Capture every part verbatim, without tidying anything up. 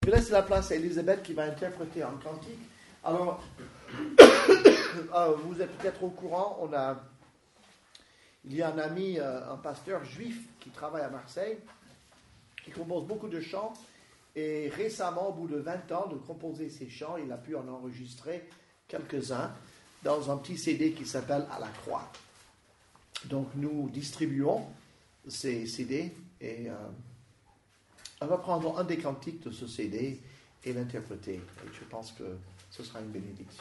Je laisse la place à Elisabeth qui va interpréter un cantique. Alors, vous êtes peut-être au courant, on a, il y a un ami, un pasteur juif qui travaille à Marseille, qui compose beaucoup de chants. Et récemment, au bout de vingt ans de composer ces chants, il a pu en enregistrer quelques-uns dans un petit C D qui s'appelle « À la croix ». Donc nous distribuons ces C D et euh, on va prendre un des cantiques de ce C D et l'interpréter. Et je pense que ce sera une bénédiction.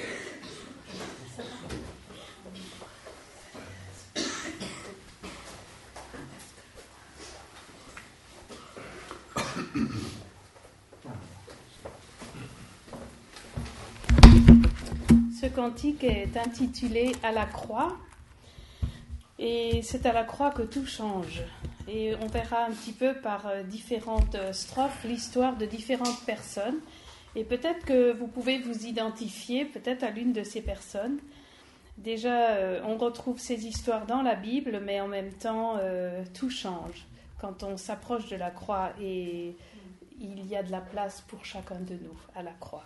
Ce cantique est intitulé « À la croix » et c'est à la croix que tout change. Et on verra un petit peu par différentes strophes l'histoire de différentes personnes. Et peut-être que vous pouvez vous identifier peut-être à l'une de ces personnes. Déjà, on retrouve ces histoires dans la Bible, mais en même temps, euh, tout change quand on s'approche de la croix et il y a de la place pour chacun de nous à la croix.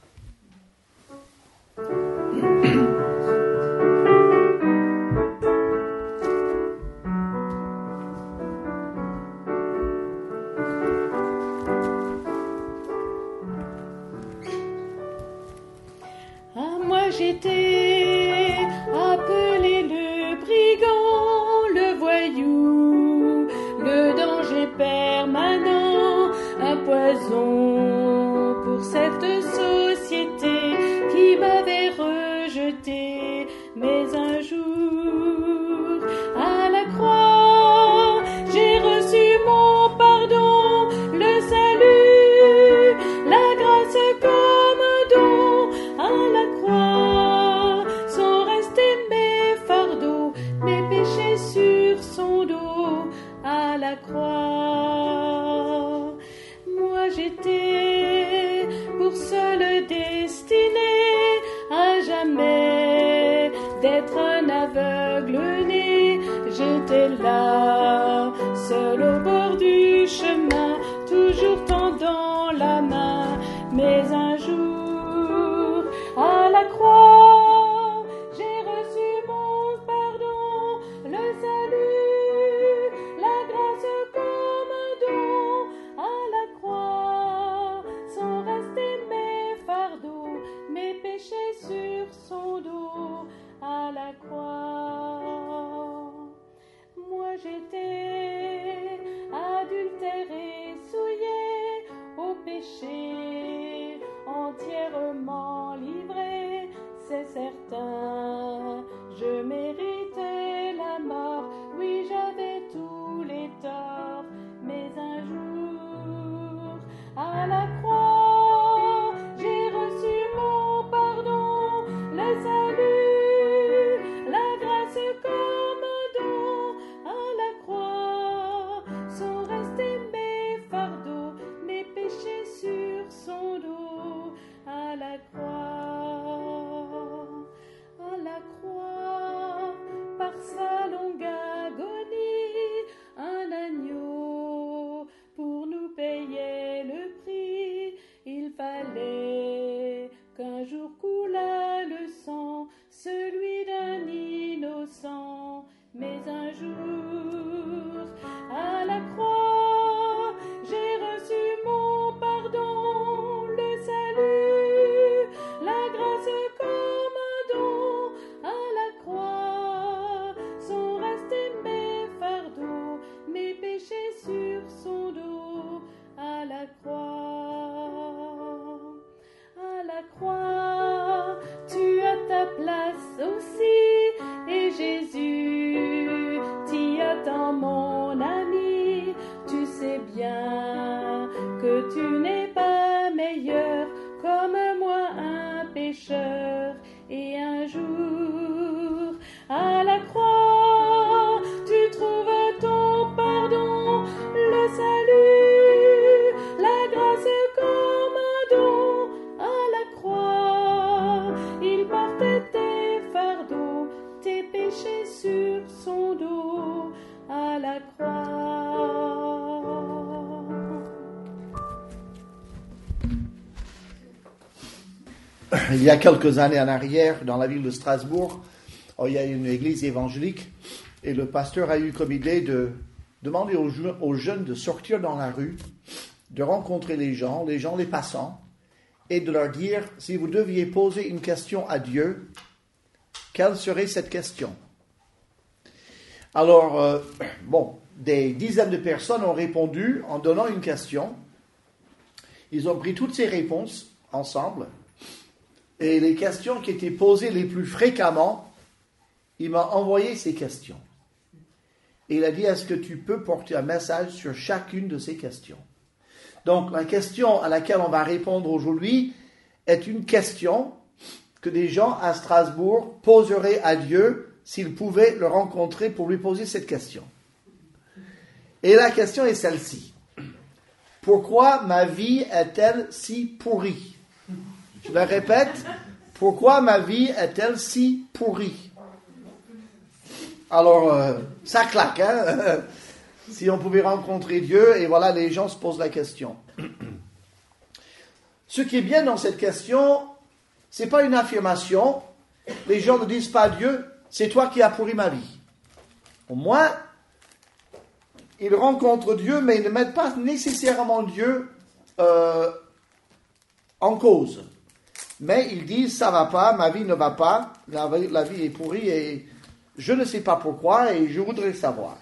Ah, moi j'étais appelé le brigand, le voyou, le danger permanent, un poison pour cette société qui m'avait rejeté. Mais un jour, à la croix, j'ai reçu mon pardon, le salut, la grâce comme un don. À la croix sont restés mes fardeaux, mes péchés sur son dos. À la croix, moi j'étais pour seule destinée à jamais d'être un aveugle-né. J'étais là, seul au bord du chemin, toujours tendant la main. Mais un jour, à la croix, j'ai reçu mon pardon, le salut, la grâce comme un don. À la croix sont restés mes fardeaux, mes péchés sur son dos. À la croix, moi j'étais adultérée, souillée au péché, entièrement livrée, c'est certain, je méritais la mort, oui j'avais tous les torts. Mais un jour, à la croix, j'ai reçu mon pardon, le salut, la grâce comme un don. À la croix sont restés mes fardeaux, mes péchés sur son dos. À la croix, à la croix, par sa longue agonie, un agneau pour nous payer le prix. Il fallait qu'un jour coulât le sang, celui d'un innocent. Mais un jour, à la croix, j'ai reçu mon pardon, le salut, la grâce comme un don. À la croix sont restés mes fardeaux, mes péchés sur son dos. À la croix, à la croix, tu as ta place aussi, et Jésus t'y attend, mon ami. Tu sais bien que tu n'es pas meilleur, comme moi un pécheur. Et un jour, à la croix, tu trouves ton pardon, le salut, la grâce comme un don. À la croix, il portait tes fardeaux, tes péchés sur son dos. À la croix. il y a quelques années en arrière, dans la ville de Strasbourg, oh, il y a une église évangélique et le pasteur a eu comme idée de demander aux, je- aux jeunes de sortir dans la rue, de rencontrer les gens, les gens, les passants, et de leur dire, si vous deviez poser une question à Dieu, quelle serait cette question? Alors, euh, bon, des dizaines de personnes ont répondu en donnant une question. Ils ont pris toutes ces réponses ensemble. Et les questions qui étaient posées les plus fréquemment, il m'a envoyé ces questions. Et il a dit, est-ce que tu peux porter un message sur chacune de ces questions? Donc, la question à laquelle on va répondre aujourd'hui est une question que des gens à Strasbourg poseraient à Dieu s'ils pouvaient le rencontrer pour lui poser cette question. Et la question est celle-ci. Pourquoi ma vie est-elle si pourrie? Je la répète. Pourquoi ma vie est-elle si pourrie? Alors, euh, ça claque, hein? Si on pouvait rencontrer Dieu, et voilà, les gens se posent la question. Ce qui est bien dans cette question, c'est pas une affirmation. Les gens ne disent pas à Dieu, c'est toi qui as pourri ma vie. Au moins, ils rencontrent Dieu, mais ils ne mettent pas nécessairement Dieu euh, en cause. Mais ils disent, ça va pas, ma vie ne va pas, la, la vie est pourrie et je ne sais pas pourquoi et je voudrais savoir.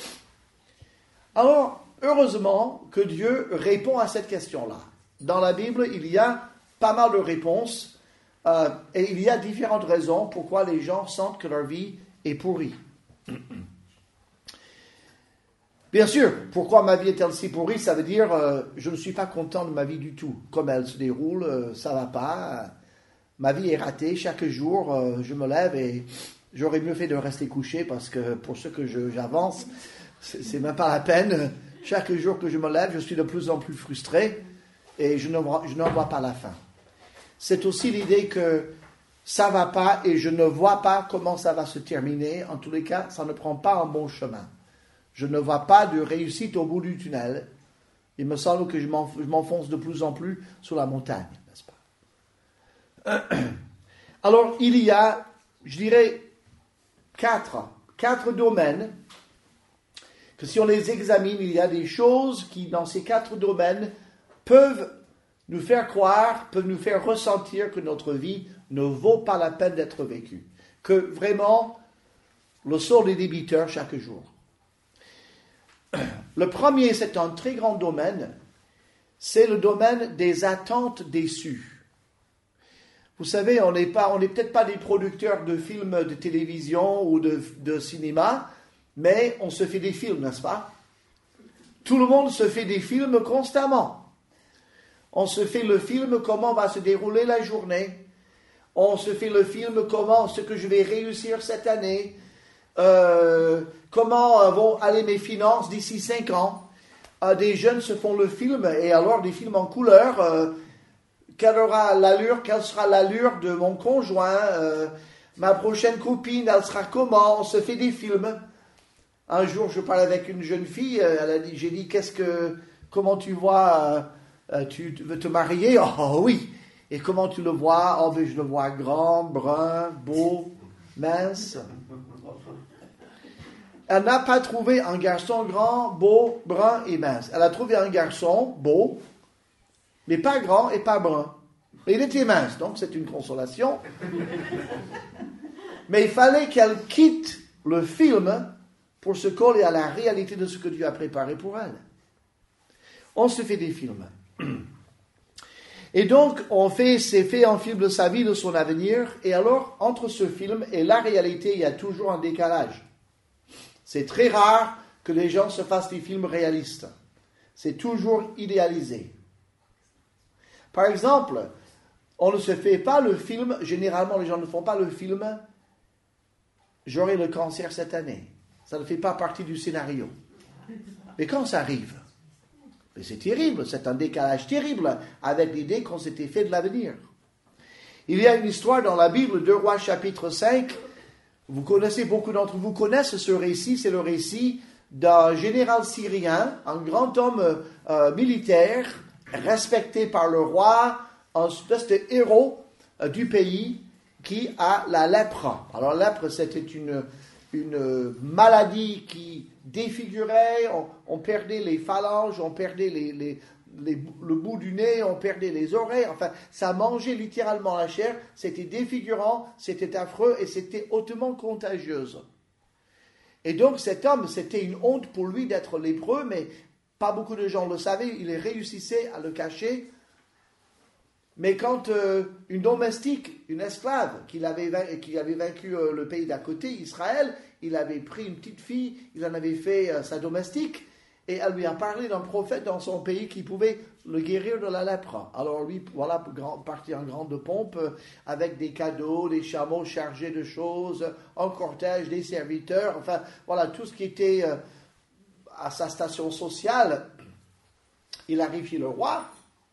Alors, heureusement que Dieu répond à cette question-là. Dans la Bible, il y a pas mal de réponses euh, et il y a différentes raisons pourquoi les gens sentent que leur vie est pourrie. Bien sûr, pourquoi ma vie est-elle si pourrie? Ça veut dire euh, je ne suis pas content de ma vie du tout. Comme elle se déroule, euh, ça ne va pas. Euh, ma vie est ratée. Chaque jour, euh, je me lève et j'aurais mieux fait de rester couché parce que pour ce que je, j'avance, c'est, c'est même pas la peine. Chaque jour que je me lève, je suis de plus en plus frustré et je ne vois, je n'en vois pas la fin. C'est aussi l'idée que ça ne va pas et je ne vois pas comment ça va se terminer. En tous les cas, ça ne prend pas un bon chemin. Je ne vois pas de réussite au bout du tunnel. Il me semble que je, m'enf- je m'enfonce de plus en plus sur la montagne, n'est-ce pas? Alors, il y a, je dirais, quatre, quatre domaines que si on les examine, il y a des choses qui, dans ces quatre domaines, peuvent nous faire croire, peuvent nous faire ressentir que notre vie ne vaut pas la peine d'être vécue. Que vraiment, le solde est débiteur chaque jour. Le premier, c'est un très grand domaine, c'est le domaine des attentes déçues. Vous savez, on n'est pas, on n'est peut-être pas des producteurs de films de télévision ou de, de cinéma, mais on se fait des films, n'est-ce pas? Tout le monde se fait des films constamment. On se fait le film comment va se dérouler la journée. On se fait le film comment, ce que je vais réussir cette année. Euh, comment euh, vont aller mes finances d'ici cinq ans. Euh, des jeunes se font le film, et alors des films en couleur. Euh, quelle aura l'allure, quelle sera l'allure de mon conjoint, euh, ma prochaine copine, elle sera comment? On se fait des films. Un jour, je parlais avec une jeune fille, elle a dit, j'ai dit, qu'est-ce que, comment tu vois, euh, tu veux te marier? Oh oui. Et comment tu le vois? Oh, ben, je le vois grand, brun, beau, mince. Elle n'a pas trouvé un garçon grand, beau, brun et mince. Elle a trouvé un garçon beau, mais pas grand et pas brun. Mais il était mince, donc c'est une consolation. Mais il fallait qu'elle quitte le film pour se coller à la réalité de ce que Dieu a préparé pour elle. On se fait des films. Et donc, on fait, c'est fait un film de sa vie, de son avenir. Et alors, entre ce film et la réalité, il y a toujours un décalage. C'est très rare que les gens se fassent des films réalistes. C'est toujours idéalisé. Par exemple, on ne se fait pas le film, généralement les gens ne font pas le film « J'aurai le cancer cette année ». Ça ne fait pas partie du scénario. Mais quand ça arrive, mais c'est terrible, c'est un décalage terrible avec l'idée qu'on s'était fait de l'avenir. Il y a une histoire dans la Bible, deux Rois chapitre cinq. Vous connaissez, beaucoup d'entre vous connaissent ce récit, c'est le récit d'un général syrien, un grand homme euh, militaire, respecté par le roi, un espèce de héros euh, du pays qui a la lèpre. Alors la lèpre, c'était une, une maladie qui défigurait, on, on perdait les phalanges, on perdait les, les, les, le bout du nez, on perdait les oreilles, enfin ça mangeait littéralement la chair, c'était défigurant, c'était affreux et c'était hautement contagieuse. Et donc cet homme, c'était une honte pour lui d'être lépreux, mais pas beaucoup de gens le savaient, il réussissait à le cacher. Mais quand euh, une domestique, une esclave, qui avait, qui avait vaincu euh, le pays d'à côté, Israël, il avait pris une petite fille, il en avait fait euh, sa domestique, et elle lui a parlé d'un prophète dans son pays qui pouvait le guérir de la lèpre. Alors lui, voilà, parti en grande pompe, euh, avec des cadeaux, des chameaux chargés de choses, un cortège, des serviteurs, enfin, voilà, tout ce qui était euh, à sa station sociale. Il arrive chez le roi,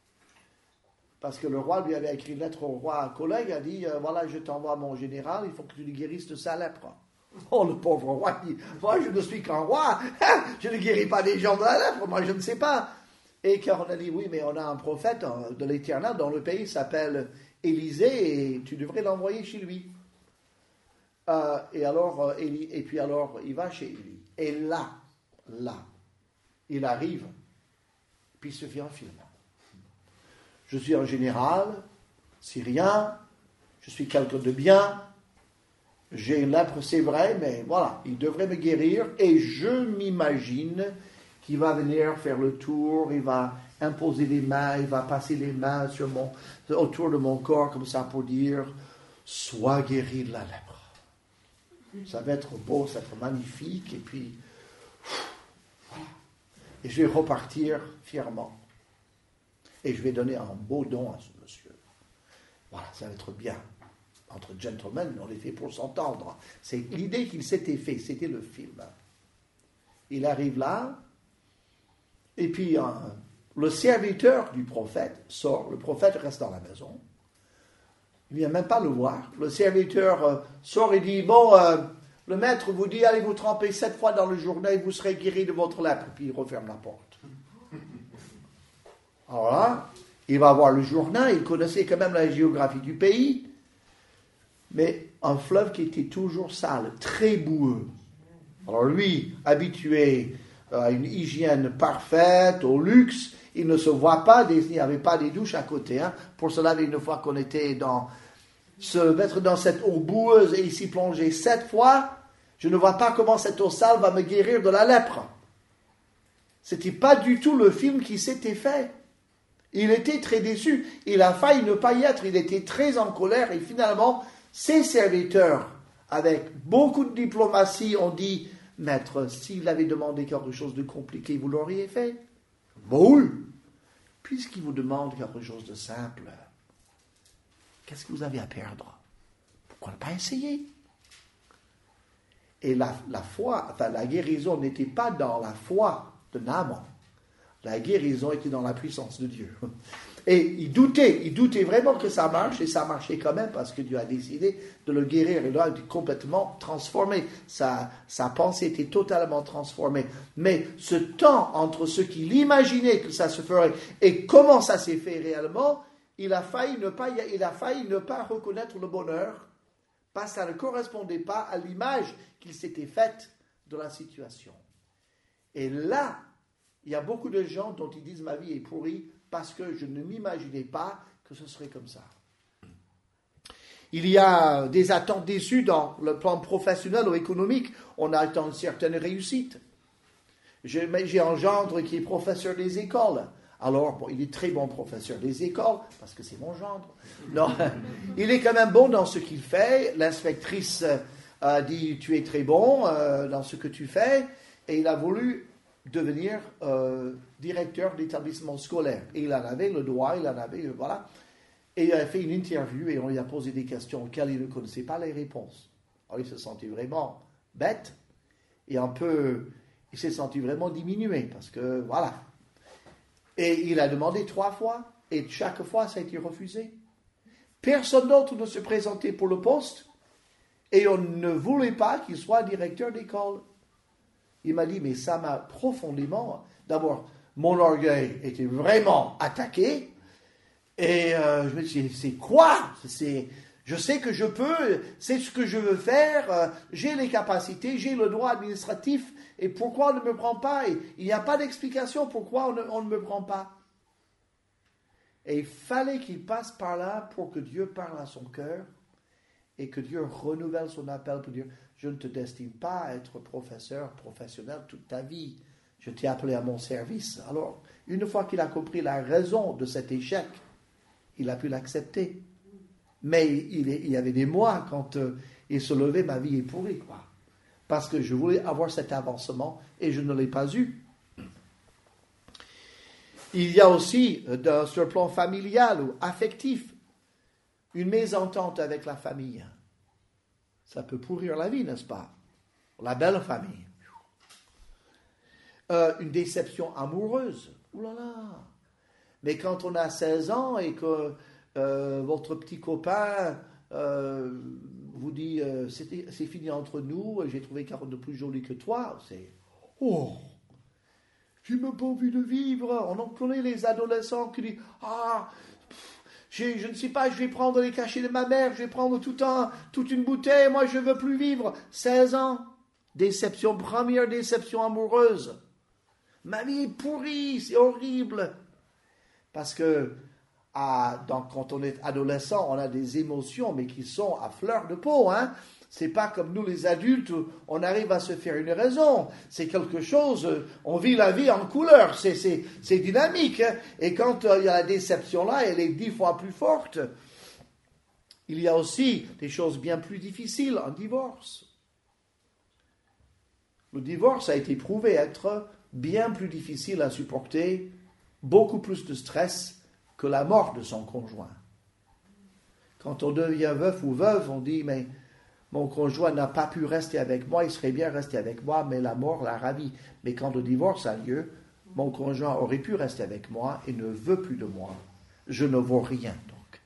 parce que le roi lui avait écrit une lettre au roi, un collègue, a dit, euh, voilà, je t'envoie mon général, il faut que tu lui guérisses de sa lèpre. Oh, le pauvre roi dit, moi je ne suis qu'un roi, je ne guéris pas des gens de la lèpre, moi je ne sais pas. Et quand on a dit, oui, mais on a un prophète de l'Éternel dans le pays, s'appelle Élisée, et tu devrais l'envoyer chez lui. Euh, et alors, euh, Élie, et puis alors, il va chez Élie. Et là, là, il arrive, puis il se fait un film. Je suis un général syrien, je suis quelqu'un de bien, j'ai une lèpre, c'est vrai, mais voilà, il devrait me guérir, et je m'imagine qu'il va venir faire le tour, il va imposer les mains, il va passer les mains sur mon, autour de mon corps, comme ça, pour dire, sois guéri de la lèpre. Ça va être beau, ça va être magnifique, et puis, voilà. Et je vais repartir fièrement. Et je vais donner un beau don à ce monsieur. Voilà, ça va être bien. Entre gentlemen, on est fait pour s'entendre. C'est l'idée qu'il s'était fait, c'était le film. Il arrive là, et puis euh, le serviteur du prophète sort, le prophète reste dans la maison. Il ne vient même pas le voir. Le serviteur euh, sort et dit, bon, euh, le maître vous dit, allez vous tremper sept fois dans le journée, vous serez guéri de votre lèpre. Puis il referme la porte. Alors là, il va voir le journal, il connaissait quand même la géographie du pays, mais un fleuve qui était toujours sale, très boueux. Alors lui, habitué à une hygiène parfaite, au luxe, il ne se voit pas, des, il n'y avait pas des douches à côté, hein, pour se laver une fois qu'on était dans, se mettre dans cette eau boueuse et s'y plonger sept fois, je ne vois pas comment cette eau sale va me guérir de la lèpre. C'était pas du tout le film qui s'était fait. Il était très déçu, il a failli ne pas y être, il était très en colère, et finalement, ses serviteurs, avec beaucoup de diplomatie, ont dit, maître, s'il avait demandé quelque chose de compliqué, vous l'auriez fait. Bon, oui, puisqu'il vous demande quelque chose de simple, qu'est-ce que vous avez à perdre? Pourquoi ne pas essayer? Et la, la foi, enfin la guérison n'était pas dans la foi de Naaman. La guérison était dans la puissance de Dieu. Et il doutait, il doutait vraiment que ça marche, et ça marchait quand même parce que Dieu a décidé de le guérir. Et là, il était complètement transformé. Sa, sa pensée était totalement transformée. Mais ce temps entre ce qu'il imaginait que ça se ferait et comment ça s'est fait réellement, il a failli ne pas, il a failli ne pas reconnaître le bonheur parce que ça ne correspondait pas à l'image qu'il s'était faite de la situation. Et là, il y a beaucoup de gens dont ils disent « ma vie est pourrie parce que je ne m'imaginais pas que ce serait comme ça ». Il y a des attentes déçues dans le plan professionnel ou économique. On attend une certaine réussite. J'ai, j'ai un gendre qui est professeur des écoles. Alors, bon, il est très bon professeur des écoles, parce que c'est mon gendre. Non, il est quand même bon dans ce qu'il fait. L'inspectrice a dit « tu es très bon euh, dans ce que tu fais ». Et il a voulu devenir euh, directeur d'établissement scolaire. Et il en avait le droit, il en avait, euh, voilà. Et il a fait une interview et on lui a posé des questions auxquelles il ne connaissait pas les réponses. Alors il se sentait vraiment bête et un peu, il s'est senti vraiment diminué parce que, voilà. Et il a demandé trois fois et chaque fois ça a été refusé. Personne d'autre ne se présentait pour le poste et on ne voulait pas qu'il soit directeur d'école. Il m'a dit, mais ça m'a profondément... D'abord, mon orgueil était vraiment attaqué. Et euh, je me dis, c'est quoi? C'est, je sais que je peux, c'est ce que je veux faire, euh, j'ai les capacités, j'ai le droit administratif, et pourquoi on ne me prend pas? Et il n'y a pas d'explication pourquoi on ne, on ne me prend pas. Et il fallait qu'il passe par là pour que Dieu parle à son cœur et que Dieu renouvelle son appel pour dire, je ne te destine pas à être professeur professionnel toute ta vie. Je t'ai appelé à mon service. Alors, une fois qu'il a compris la raison de cet échec, il a pu l'accepter. Mais il, il y avait des mois, quand euh, il se levait, ma vie est pourrie, quoi. Parce que je voulais avoir cet avancement et je ne l'ai pas eu. Il y a aussi, euh, sur le plan familial ou affectif, une mésentente avec la famille. Ça peut pourrir la vie, n'est-ce pas? La belle famille. Euh, une déception amoureuse. Ouh là là! Mais quand on a seize ans et que euh, votre petit copain euh, vous dit euh, c'est, c'est fini entre nous, j'ai trouvé Caroline de plus jolie que toi, c'est oh! J'ai même pas envie de vivre. On en connaît les adolescents qui disent ah! Je, je ne sais pas, je vais prendre les cachets de ma mère, je vais prendre tout un, toute une bouteille, moi je ne veux plus vivre. seize ans, déception, première déception amoureuse. Ma vie est pourrie, c'est horrible. Parce que à, donc, quand on est adolescent, on a des émotions, mais qui sont à fleur de peau. Hein. C'est pas comme nous les adultes, on arrive à se faire une raison. C'est quelque chose, on vit la vie en couleur, c'est, c'est, c'est dynamique. Hein. Et quand euh, il y a la déception là, elle est dix fois plus forte. Il y a aussi des choses bien plus difficiles, un divorce. Le divorce a été prouvé être bien plus difficile à supporter, beaucoup plus de stress que la mort de son conjoint. Quand on devient veuf ou veuve, on dit, mais mon conjoint n'a pas pu rester avec moi, il serait bien resté avec moi, mais la mort l'a ravi. Mais quand le divorce a lieu, mon conjoint aurait pu rester avec moi et ne veut plus de moi. Je ne vaux rien, donc.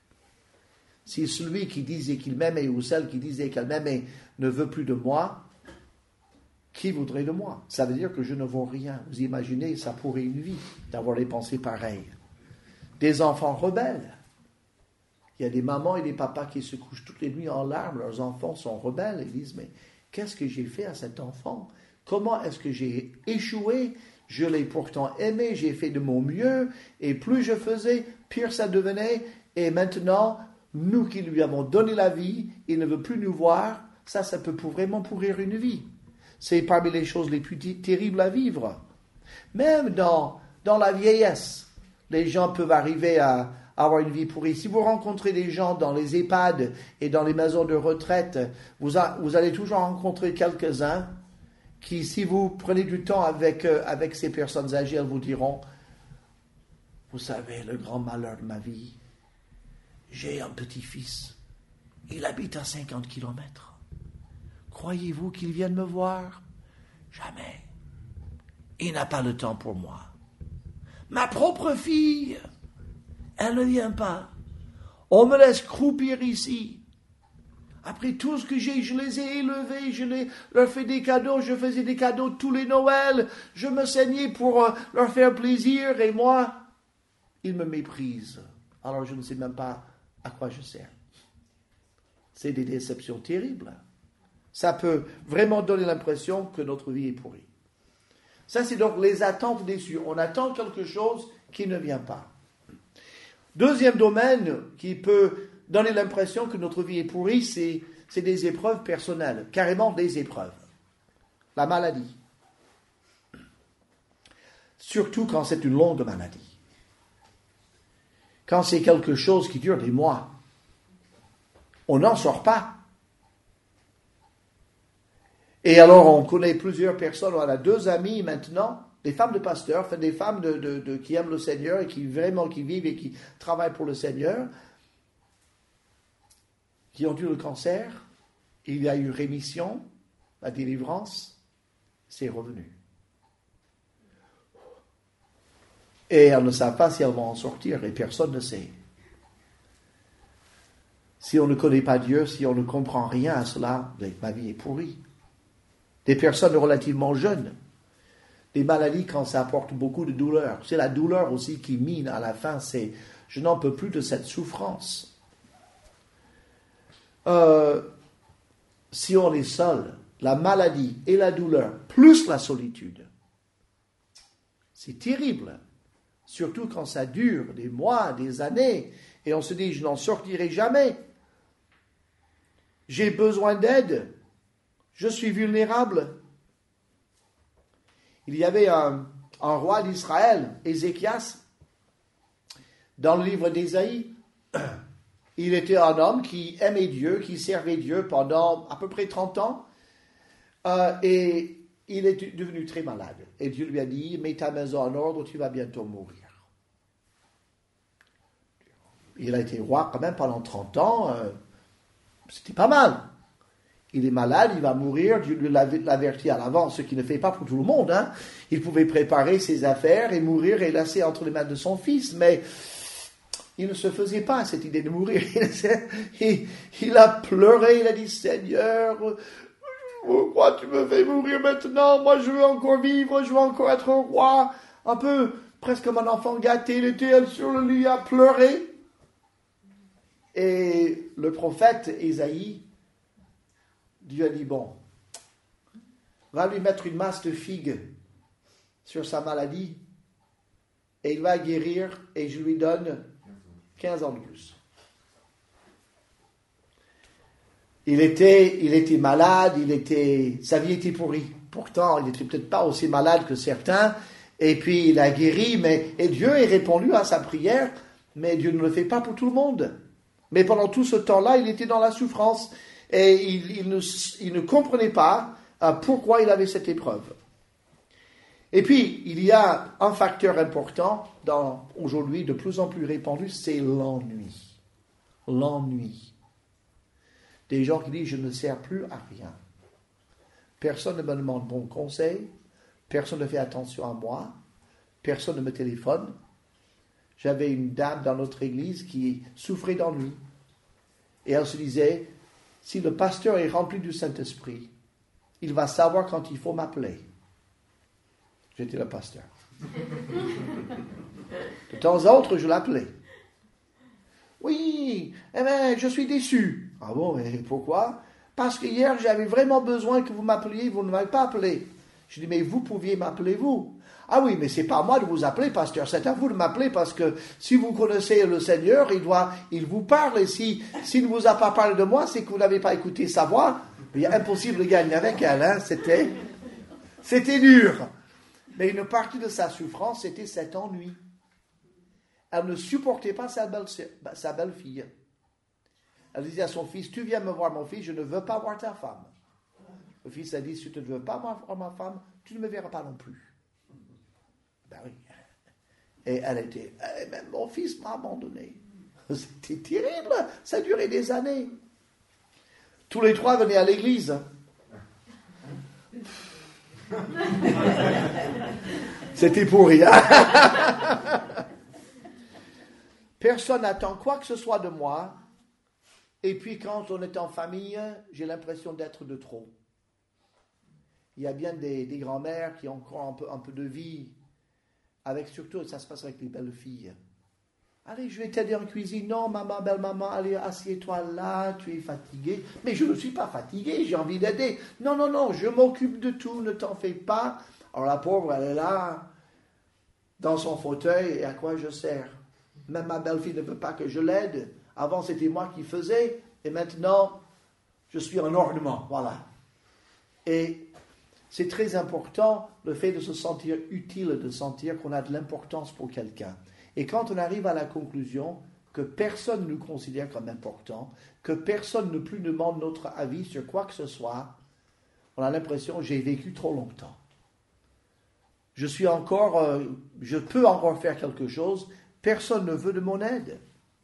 Si celui qui disait qu'il m'aimait ou celle qui disait qu'elle m'aimait ne veut plus de moi, qui voudrait de moi? Ça veut dire que je ne vaux rien. Vous imaginez, ça pourrait une vie d'avoir des pensées pareilles. Des enfants rebelles. Il y a des mamans et des papas qui se couchent toutes les nuits en larmes, leurs enfants sont rebelles et disent, mais qu'est-ce que j'ai fait à cet enfant? Comment est-ce que j'ai échoué? Je l'ai pourtant aimé, j'ai fait de mon mieux, et plus je faisais, pire ça devenait, et maintenant, nous qui lui avons donné la vie, il ne veut plus nous voir, ça, ça peut vraiment pourrir une vie. C'est parmi les choses les plus t- terribles à vivre. Même dans, dans la vieillesse, les gens peuvent arriver à avoir une vie pourrie. Si vous rencontrez des gens dans les EHPAD et dans les maisons de retraite, vous, a, vous allez toujours rencontrer quelques-uns qui, si vous prenez du temps avec, euh, avec ces personnes âgées, elles vous diront, vous savez, le grand malheur de ma vie, j'ai un petit-fils, il habite à cinquante kilomètres. Croyez-vous qu'il vienne me voir? Jamais. Il n'a pas le temps pour moi. Ma propre fille, elle ne vient pas. On me laisse croupir ici. Après tout ce que j'ai, je les ai élevés, je les, leur fais des cadeaux, je faisais des cadeaux tous les Noëls, je me saignais pour euh, leur faire plaisir, et moi, ils me méprisent. Alors je ne sais même pas à quoi je sers. C'est des déceptions terribles. Ça peut vraiment donner l'impression que notre vie est pourrie. Ça, c'est donc les attentes déçues. On attend quelque chose qui ne vient pas. Deuxième domaine qui peut donner l'impression que notre vie est pourrie, c'est, c'est des épreuves personnelles, carrément des épreuves. La maladie. Surtout quand c'est une longue maladie. Quand c'est quelque chose qui dure des mois. On n'en sort pas. Et alors, on connaît plusieurs personnes, on a deux amis maintenant, des femmes de pasteurs, enfin des femmes de, de, de, qui aiment le Seigneur et qui vraiment qui vivent et qui travaillent pour le Seigneur, qui ont eu le cancer, il y a eu rémission, la délivrance, c'est revenu. Et elles ne savent pas si elles vont en sortir, et personne ne sait. Si on ne connaît pas Dieu, si on ne comprend rien à cela, ma vie est pourrie. Des personnes relativement jeunes, des maladies quand ça apporte beaucoup de douleur. C'est la douleur aussi qui mine à la fin, c'est Je n'en peux plus de cette souffrance. Euh, si on est seul, la maladie et la douleur, plus la solitude, c'est terrible. Surtout quand ça dure des mois, des années, et on se dit, je n'en sortirai jamais. J'ai besoin d'aide. Je suis vulnérable. Il y avait un, un roi d'Israël, Ézéchias, dans le livre d'Ésaïe. Il était un homme qui aimait Dieu, qui servait Dieu pendant à peu près trente ans. Euh, et il est devenu très malade. Et Dieu lui a dit, mets ta maison en ordre, tu vas bientôt mourir. Il a été roi quand même pendant trente ans. Euh, c'était pas mal. Il est malade, il va mourir, Dieu lui l'avertit à l'avance, ce qu'il ne fait pas pour tout le monde. Hein. Il pouvait préparer ses affaires et mourir et laisser entre les mains de son fils, mais il ne se faisait pas cette idée de mourir. Il, il a pleuré, il a dit, Seigneur, pourquoi tu me fais mourir maintenant? Moi je veux encore vivre, je veux encore être un roi. Un peu, presque comme un enfant gâté, il était sur le lit à pleurer. Et le prophète Ésaïe, Dieu a dit, bon, va lui mettre une masse de figues sur sa maladie et il va guérir et je lui donne quinze ans de plus. Il était, il était malade, il était, sa vie était pourrie. Pourtant, il n'était peut-être pas aussi malade que certains. Et puis, il a guéri, mais, et Dieu a répondu à sa prière, mais Dieu ne le fait pas pour tout le monde. Mais pendant tout ce temps-là, il était dans la souffrance. Et il, il, ne, il ne comprenait pas euh, pourquoi il avait cette épreuve. Et puis, il y a un facteur important, dans, aujourd'hui de plus en plus répandu, c'est l'ennui. L'ennui. Des gens qui disent, je ne sers plus à rien. Personne ne me demande bon conseil, personne ne fait attention à moi, personne ne me téléphone. J'avais une dame dans notre église qui souffrait d'ennui. Et elle se disait, si le pasteur est rempli du Saint-Esprit, il va savoir quand il faut m'appeler. J'étais le pasteur. De temps en temps, je l'appelais. Oui, eh bien, je suis déçu. Ah bon, mais pourquoi? Parce que hier, j'avais vraiment besoin que vous m'appeliez, vous ne m'avez pas appelé. Je dis, mais vous pouviez m'appeler vous. Ah oui, mais c'est pas à moi de vous appeler, pasteur, c'est à vous de m'appeler parce que si vous connaissez le Seigneur, il doit, il vous parle et si, s'il ne vous a pas parlé de moi, c'est que vous n'avez pas écouté sa voix. Il est impossible de gagner avec elle, hein, c'était, c'était dur. Mais une partie de sa souffrance, c'était cet ennui. Elle ne supportait pas sa belle, sa belle-fille. Elle disait à son fils, tu viens me voir mon fils, je ne veux pas voir ta femme. Le fils a dit, si tu ne veux pas voir ma femme, tu ne me verras pas non plus. Ben oui. Et elle était, et même mon fils m'a abandonné. C'était terrible, ça a duré des années. Tous les trois venaient à l'église. C'était pour rien. Personne n'attend quoi que ce soit de moi. Et puis quand on est en famille, j'ai l'impression d'être de trop. Il y a bien des, des grands-mères qui ont encore un peu, un peu de vie. Avec surtout, ça se passe avec les belles filles. Allez, je vais t'aider en cuisine. Non, maman, belle maman, allez, assieds-toi là, tu es fatiguée. Mais je ne suis pas fatiguée, j'ai envie d'aider. Non, non, non, je m'occupe de tout, ne t'en fais pas. Alors la pauvre, elle est là, dans son fauteuil, et à quoi je sers? Même ma belle-fille ne veut pas que je l'aide. Avant, c'était moi qui faisais, et maintenant, je suis un ornement, voilà. Et c'est très important, le fait de se sentir utile, de sentir qu'on a de l'importance pour quelqu'un. Et quand on arrive à la conclusion que personne ne nous considère comme important, que personne ne plus demande notre avis sur quoi que ce soit, on a l'impression, j'ai vécu trop longtemps. Je suis encore, euh, je peux encore faire quelque chose, personne ne veut de mon aide.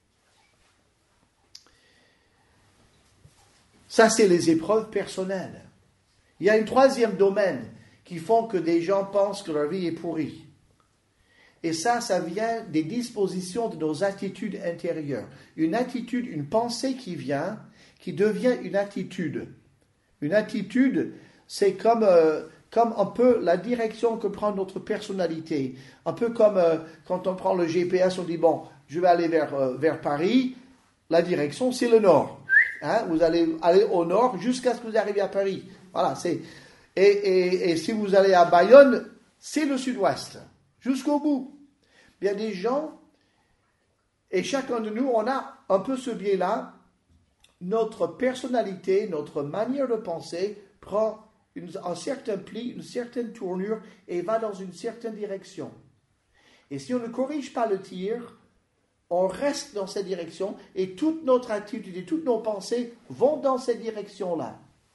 Ça, c'est les épreuves personnelles. Il y a un troisième domaine qui font que des gens pensent que leur vie est pourrie. Et ça, ça vient des dispositions de nos attitudes intérieures. Une attitude, une pensée qui vient, qui devient une attitude. Une attitude, c'est comme, euh, comme un peu la direction que prend notre personnalité. Un peu comme euh, quand on prend le G P S, on dit, bon, je vais aller vers, euh, vers Paris, la direction c'est le nord. Hein, vous allez aller au nord jusqu'à ce que vous arriviez à Paris. Voilà, c'est... Et, et, et si vous allez à Bayonne, c'est le sud-ouest, jusqu'au bout. Il y a des gens, et chacun de nous, on a un peu ce biais-là. Notre personnalité, notre manière de penser prend une, un certain pli, une certaine tournure et va dans une certaine direction. Et si on ne corrige pas le tir, on reste dans cette direction et toute notre attitude et toutes nos pensées vont dans cette direction-là.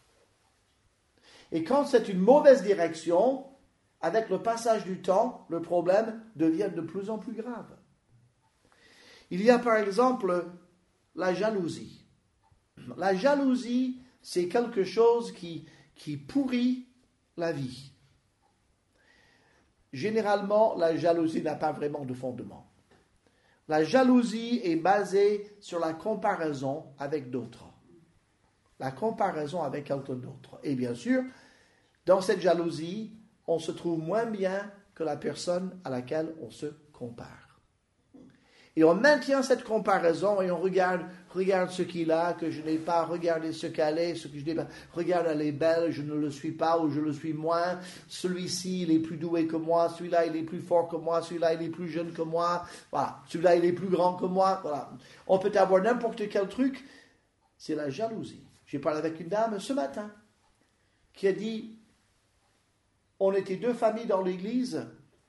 Et quand c'est une mauvaise direction, avec le passage du temps, le problème devient de plus en plus grave. Il y a par exemple la jalousie. La jalousie, c'est quelque chose qui, qui pourrit la vie. Généralement, la jalousie n'a pas vraiment de fondement. La jalousie est basée sur la comparaison avec d'autres. La comparaison avec quelqu'un d'autre. Et bien sûr, dans cette jalousie, on se trouve moins bien que la personne à laquelle on se compare. Et on maintient cette comparaison et on regarde, regarde ce qu'il a, que je n'ai pas, regardez ce qu'elle est, ce que je n'ai pas, regarde elle est belle, je ne le suis pas ou je le suis moins, celui-ci il est plus doué que moi, celui-là il est plus fort que moi, celui-là il est plus jeune que moi, voilà, celui-là il est plus grand que moi, voilà. On peut avoir n'importe quel truc, c'est la jalousie. J'ai parlé avec une dame ce matin qui a dit, on était deux familles dans l'église,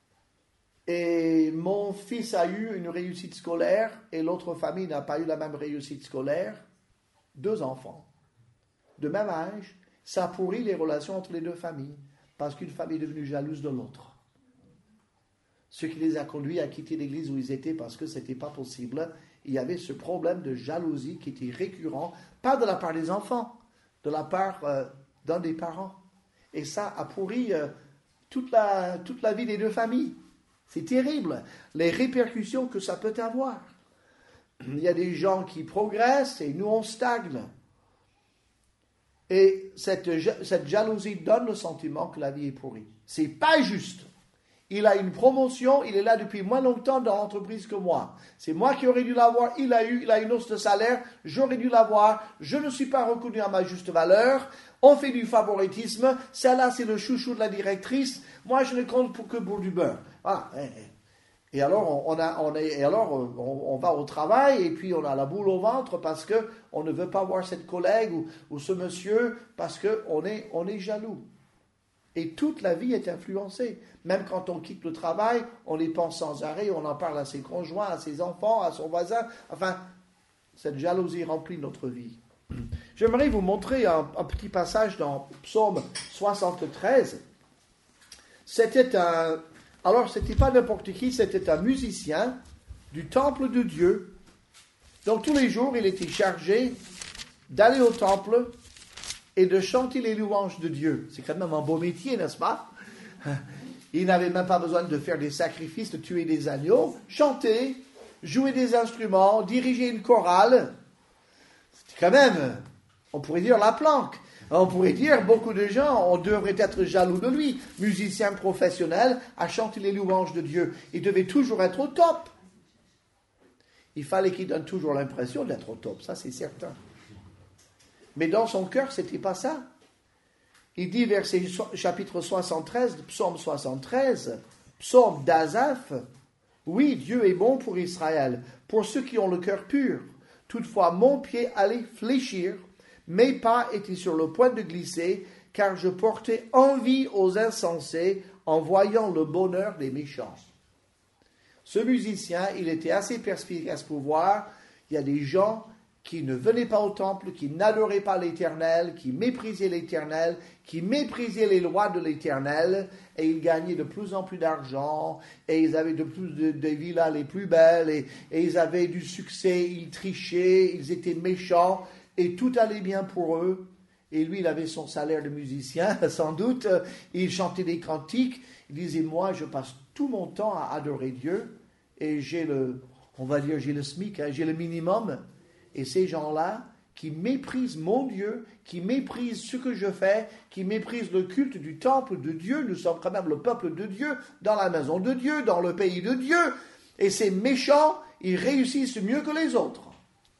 et mon fils a eu une réussite scolaire et l'autre famille n'a pas eu la même réussite scolaire. Deux enfants, de même âge, ça a pourri les relations entre les deux familles parce qu'une famille est devenue jalouse de l'autre. Ce qui les a conduits à quitter l'église où ils étaient parce que ce n'était pas possible. Il y avait ce problème de jalousie qui était récurrent, pas de la part des enfants, de la part euh, d'un des parents. Et ça a pourri euh, toute la, toute la vie des deux familles. C'est terrible, les répercussions que ça peut avoir. Il y a des gens qui progressent et nous on stagne. Et cette, cette jalousie donne le sentiment que la vie est pourrie. C'est pas juste. Il a une promotion, il est là depuis moins longtemps dans l'entreprise que moi. C'est moi qui aurais dû l'avoir, il a eu, il a une hausse de salaire, j'aurais dû l'avoir, je ne suis pas reconnu à ma juste valeur, on fait du favoritisme, celle-là c'est le chouchou de la directrice, moi je ne compte pour que pour du beurre. Voilà. Et alors, on, a, on, est, et alors on, on va au travail et puis on a la boule au ventre parce qu'on ne veut pas voir cette collègue ou, ou ce monsieur parce qu'on est, on est jaloux. Et toute la vie est influencée. Même quand on quitte le travail, on y pense sans arrêt, on en parle à ses conjoints, à ses enfants, à son voisin. Enfin, cette jalousie remplit notre vie. J'aimerais vous montrer un, un petit passage dans Psaume soixante-treize. C'était un... Alors, ce n'était pas n'importe qui, c'était un musicien du temple de Dieu. Donc, tous les jours, il était chargé d'aller au temple et de chanter les louanges de Dieu. C'est quand même un beau métier, n'est-ce pas? Il n'avait même pas besoin de faire des sacrifices, de tuer des agneaux. Chanter, jouer des instruments, diriger une chorale. C'était quand même, on pourrait dire, la planque. On pourrait dire, beaucoup de gens, on devrait être jaloux de lui. Musicien professionnel, à chanter les louanges de Dieu. Il devait toujours être au top. Il fallait qu'il donne toujours l'impression d'être au top, ça c'est certain. Mais dans son cœur, ce n'était pas ça. Il dit, verset chapitre soixante-treize, psaume soixante-treize, psaume d'Asaph, oui, Dieu est bon pour Israël, pour ceux qui ont le cœur pur. Toutefois, mon pied allait fléchir, mes pas étaient sur le point de glisser, car je portais envie aux insensés en voyant le bonheur des méchants. Ce musicien, il était assez perspicace pour voir, il y a des gens qui ne venaient pas au temple, qui n'adoraient pas l'Éternel, qui méprisaient l'Éternel, qui méprisaient les lois de l'Éternel, et ils gagnaient de plus en plus d'argent, et ils avaient de plus de, de villas les plus belles, et, et ils avaient du succès, ils trichaient, ils étaient méchants, et tout allait bien pour eux. Et lui, il avait son salaire de musicien, sans doute, il chantait des cantiques, il disait, moi, je passe tout mon temps à adorer Dieu, et j'ai le, on va dire, j'ai le SMIC, hein, j'ai le minimum. Et ces gens-là, qui méprisent mon Dieu, qui méprisent ce que je fais, qui méprisent le culte du temple de Dieu, nous sommes quand même le peuple de Dieu, dans la maison de Dieu, dans le pays de Dieu. Et ces méchants, ils réussissent mieux que les autres.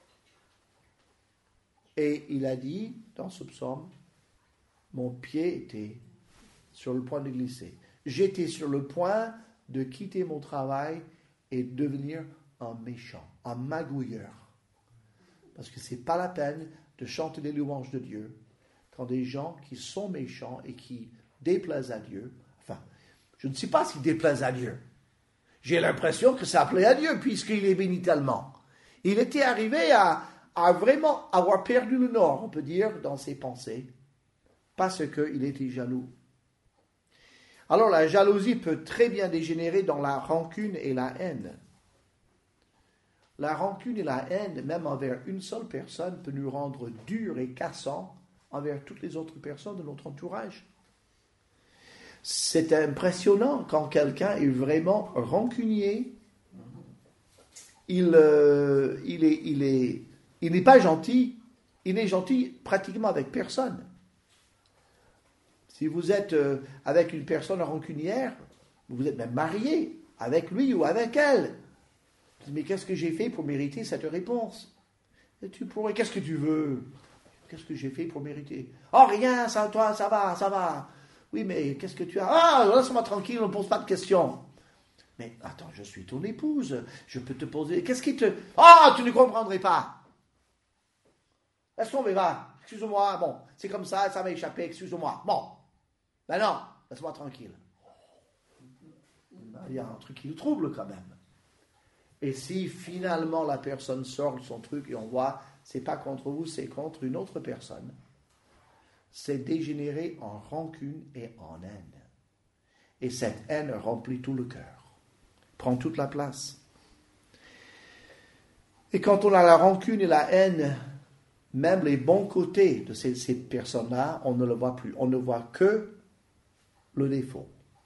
Et il a dit dans ce psaume, mon pied était sur le point de glisser. J'étais sur le point de quitter mon travail et devenir un méchant, un magouilleur. Parce que ce n'est pas la peine de chanter les louanges de Dieu quand des gens qui sont méchants et qui déplaisent à Dieu, enfin, je ne sais pas s'ils déplaisent à Dieu. J'ai l'impression que ça plaît à Dieu puisqu'il est béni tellement. Il était arrivé à, à vraiment avoir perdu le nord, on peut dire, dans ses pensées, parce qu'il était jaloux. Alors la jalousie peut très bien dégénérer dans la rancune et la haine. La rancune et la haine, même envers une seule personne, peut nous rendre durs et cassants envers toutes les autres personnes de notre entourage. C'est impressionnant quand quelqu'un est vraiment rancunier. Il, euh, il est, il est, il n'est pas gentil. Il n'est gentil pratiquement avec personne. Si vous êtes euh, avec une personne rancunière, vous êtes même marié avec lui ou avec elle. Mais qu'est-ce que j'ai fait pour mériter cette réponse? Et tu pourrais, qu'est-ce que tu veux? Qu'est-ce que j'ai fait pour mériter? Oh, rien, ça, toi, ça va, ça va. Oui, mais qu'est-ce que tu as? Ah, laisse-moi tranquille, on ne pose pas de questions. Mais attends, je suis ton épouse, je peux te poser... Qu'est-ce qui te... Ah, tu ne comprendrais pas. Laisse tomber, va. Excuse-moi, bon, c'est comme ça, ça m'a échappé, excuse-moi. Bon, ben non, laisse-moi tranquille. Il y a un truc qui le trouble quand même. Et si finalement la personne sort de son truc et on voit, c'est pas contre vous, c'est contre une autre personne, c'est dégénéré en rancune et en haine. Et cette haine remplit tout le cœur, prend toute la place. Et quand on a la rancune et la haine, même les bons côtés de ces, ces personnes-là, on ne le voit plus. On ne voit que le défaut.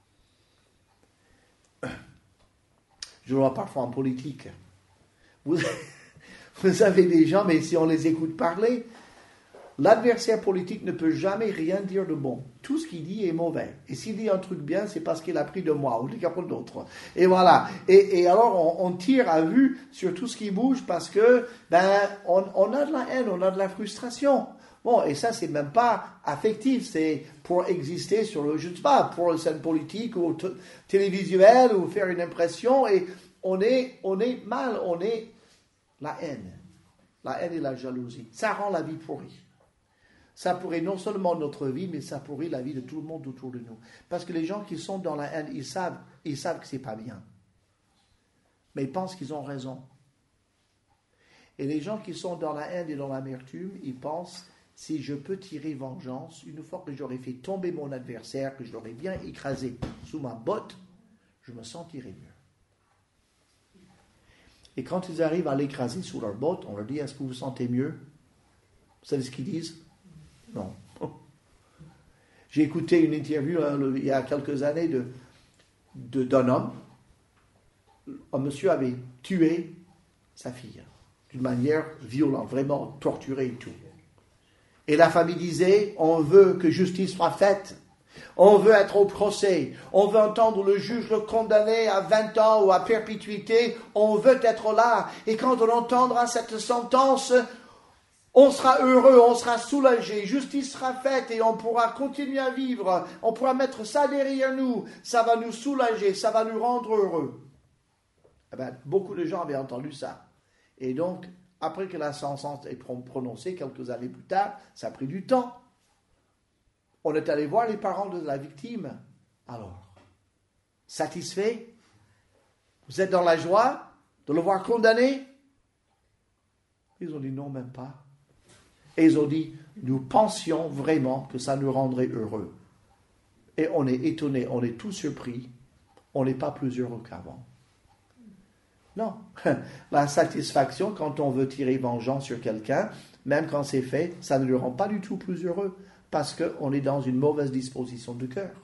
Je le vois parfois en politique. Vous, vous avez des gens, mais si on les écoute parler, l'adversaire politique ne peut jamais rien dire de bon. Tout ce qu'il dit est mauvais. Et s'il dit un truc bien, c'est parce qu'il a pris de moi ou de quelqu'un d'autre. Et voilà. Et, et alors, on, on tire à vue sur tout ce qui bouge parce que, ben, on, on a de la haine, on a de la frustration. Bon, et ça, c'est même pas affectif, c'est pour exister sur le, je ne sais pas, pour le scène politique ou t- télévisuel ou faire une impression, et on est, on est mal, on est la haine. La haine et la jalousie. Ça rend la vie pourrie. Ça pourrit non seulement notre vie, mais ça pourrit la vie de tout le monde autour de nous. Parce que les gens qui sont dans la haine, ils savent, ils savent que c'est pas bien. Mais ils pensent qu'ils ont raison. Et les gens qui sont dans la haine et dans l'amertume, ils pensent, si je peux tirer vengeance, une fois que j'aurai fait tomber mon adversaire, que je l'aurai bien écrasé sous ma botte, je me sentirai mieux. Et quand ils arrivent à l'écraser sous leur botte, on leur dit, est-ce que vous vous sentez mieux? Vous savez ce qu'ils disent? Non. J'ai écouté une interview hein, le, il y a quelques années de, de, d'un homme. Un monsieur avait tué sa fille d'une manière violente, vraiment torturée et tout. Et la famille disait, on veut que justice soit faite. On veut être au procès. On veut entendre le juge le condamner à vingt ans ou à perpétuité. On veut être là. Et quand on entendra cette sentence, on sera heureux, on sera soulagé. Justice sera faite et on pourra continuer à vivre. On pourra mettre ça derrière nous. Ça va nous soulager, ça va nous rendre heureux. Eh ben, beaucoup de gens avaient entendu ça. Et donc, après que la sentence est prononcée, quelques années plus tard, ça a pris du temps. On est allé voir les parents de la victime. Alors, satisfait? Vous êtes dans la joie de le voir condamné? Ils ont dit non, même pas. Et ils ont dit, nous pensions vraiment que ça nous rendrait heureux. Et on est étonnés, on est tous surpris. On n'est pas plus heureux qu'avant. Non. La satisfaction, quand on veut tirer vengeance sur quelqu'un, même quand c'est fait, ça ne le rend pas du tout plus heureux. Parce qu'on est dans une mauvaise disposition de cœur.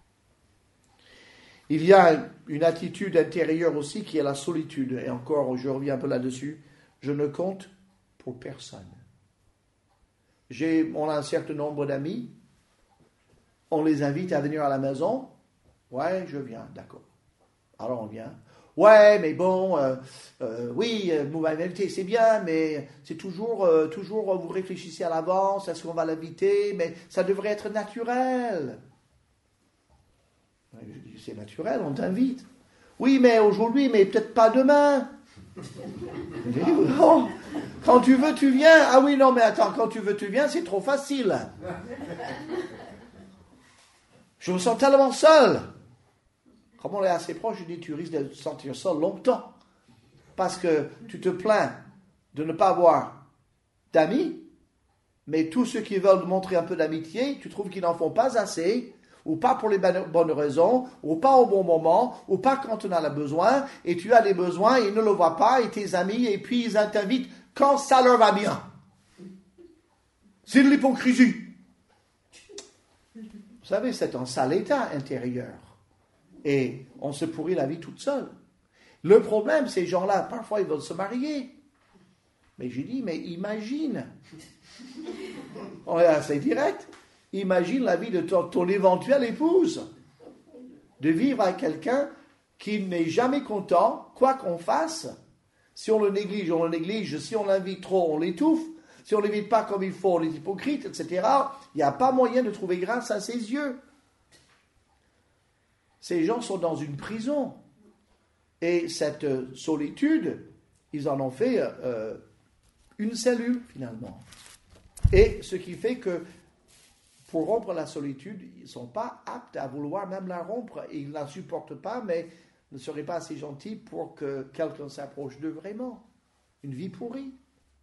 Il y a une attitude intérieure aussi qui est la solitude. Et encore, je reviens un peu là-dessus. Je ne compte pour personne. J'ai, on a un certain nombre d'amis. On les invite à venir à la maison. Ouais, je viens, d'accord. Alors on vient. Ouais, mais bon, euh, euh, oui, euh, mouvabilité, c'est bien, mais c'est toujours, euh, toujours, euh, vous réfléchissez à l'avance, est-ce qu'on va l'inviter, mais ça devrait être naturel. Je dis, c'est naturel, on t'invite. Oui, mais aujourd'hui, mais peut-être pas demain. Je dis, non, quand tu veux, tu viens. Ah oui, non, mais attends, quand tu veux, tu viens, c'est trop facile. Je me sens tellement seul. Comme on est assez proche, je dis, tu risques de te sentir seul longtemps. Parce que tu te plains de ne pas avoir d'amis, mais tous ceux qui veulent montrer un peu d'amitié, tu trouves qu'ils n'en font pas assez, ou pas pour les bonnes raisons, ou pas au bon moment, ou pas quand on en a besoin, et tu as des besoins, et ils ne le voient pas, et tes amis, et puis ils t'invitent quand ça leur va bien. C'est de l'hypocrisie. Vous savez, c'est un sale état intérieur. Et on se pourrit la vie toute seule. Le problème, ces gens-là, parfois, ils veulent se marier. Mais j'ai dit, mais imagine. On est assez direct. Imagine la vie de ton, ton éventuelle épouse. De vivre avec quelqu'un qui n'est jamais content, quoi qu'on fasse. Si on le néglige, on le néglige. Si on l'invite trop, on l'étouffe. Si on ne l'invite pas comme il faut, on est hypocrite, et cetera. Il n'y a pas moyen de trouver grâce à ses yeux. Ces gens sont dans une prison. Et cette solitude, ils en ont fait euh, une cellule, finalement. Et ce qui fait que, pour rompre la solitude, ils ne sont pas aptes à vouloir même la rompre. Ils ne la supportent pas, mais ne seraient pas assez gentils pour que quelqu'un s'approche d'eux vraiment. Une vie pourrie.